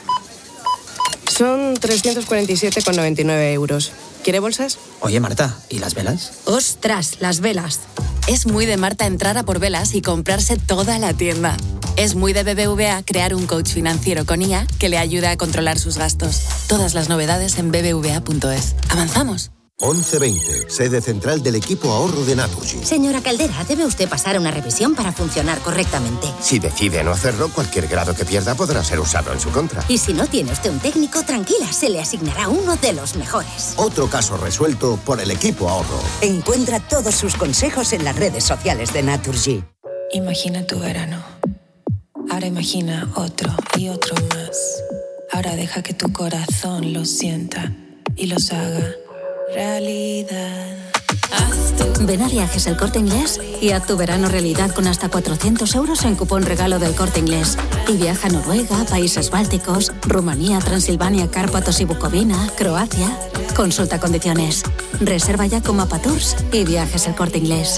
Son 347,99 euros. ¿Quiere bolsas? Oye, Marta, ¿y las velas? ¡Ostras, las velas! Es muy de Marta entrar a por velas y comprarse toda la tienda. Es muy de BBVA crear un coach financiero con IA que le ayuda a controlar sus gastos. Todas las novedades en bbva.es. ¡Avanzamos! 11:20, sede central del equipo ahorro de Naturgy. Señora Caldera, debe usted pasar una revisión para funcionar correctamente. Si decide no hacerlo, cualquier grado que pierda podrá ser usado en su contra. Y si no tiene usted un técnico, tranquila, se le asignará uno de los mejores. Otro caso resuelto por el equipo ahorro. Encuentra todos sus consejos en las redes sociales de Naturgy. Imagina tu verano. Ahora imagina otro y otro más. Ahora deja que tu corazón los sienta y los haga realidad. Ven a Viajes El Corte Inglés y haz tu verano realidad con hasta 400 euros en cupón regalo del Corte Inglés. Y viaja a Noruega, países bálticos, Rumanía, Transilvania, Cárpatos y Bucovina, Croacia. Consulta condiciones. Reserva ya con Mapa Tours y Viajes El Corte Inglés.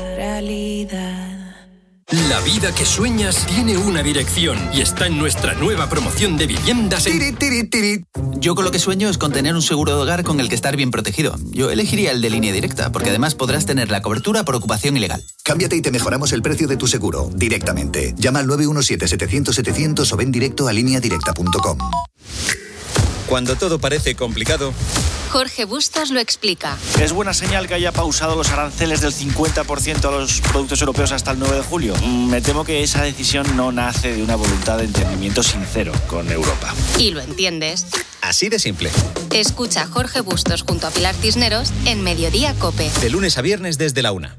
La vida que sueñas tiene una dirección y está en nuestra nueva promoción de viviendas en... Yo con lo que sueño es con tener un seguro de hogar con el que estar bien protegido. Yo elegiría el de Línea Directa, porque además podrás tener la cobertura por ocupación ilegal. Cámbiate y te mejoramos el precio de tu seguro, directamente. Llama al 917-700-700 o ven directo a lineadirecta.com. Cuando todo parece complicado, Jorge Bustos lo explica. ¿Es buena señal que haya pausado los aranceles del 50% a los productos europeos hasta el 9 de julio? Me temo que esa decisión no nace de una voluntad de entendimiento sincero con Europa. ¿Y lo entiendes? así de simple. Escucha a Jorge Bustos junto a Pilar Cisneros en Mediodía COPE. De lunes a viernes desde la 1.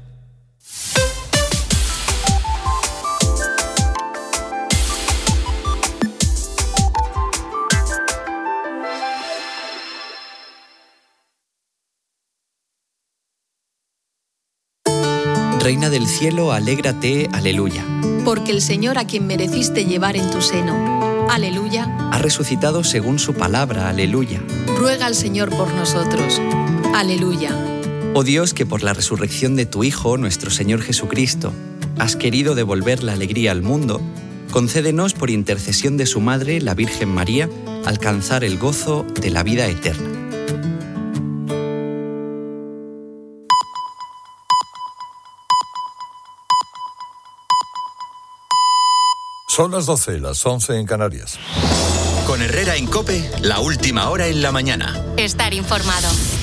Reina del cielo, alégrate, aleluya. Porque el Señor a quien mereciste llevar en tu seno, aleluya, ha resucitado según su palabra, aleluya. ruega al Señor por nosotros, aleluya. Oh Dios, que por la resurrección de tu Hijo, nuestro Señor Jesucristo, has querido devolver la alegría al mundo, concédenos por intercesión de su Madre, la Virgen María, alcanzar el gozo de la vida eterna. Son las 12, las 11 en Canarias. Con Herrera en COPE, la última hora en la mañana. Estar informado.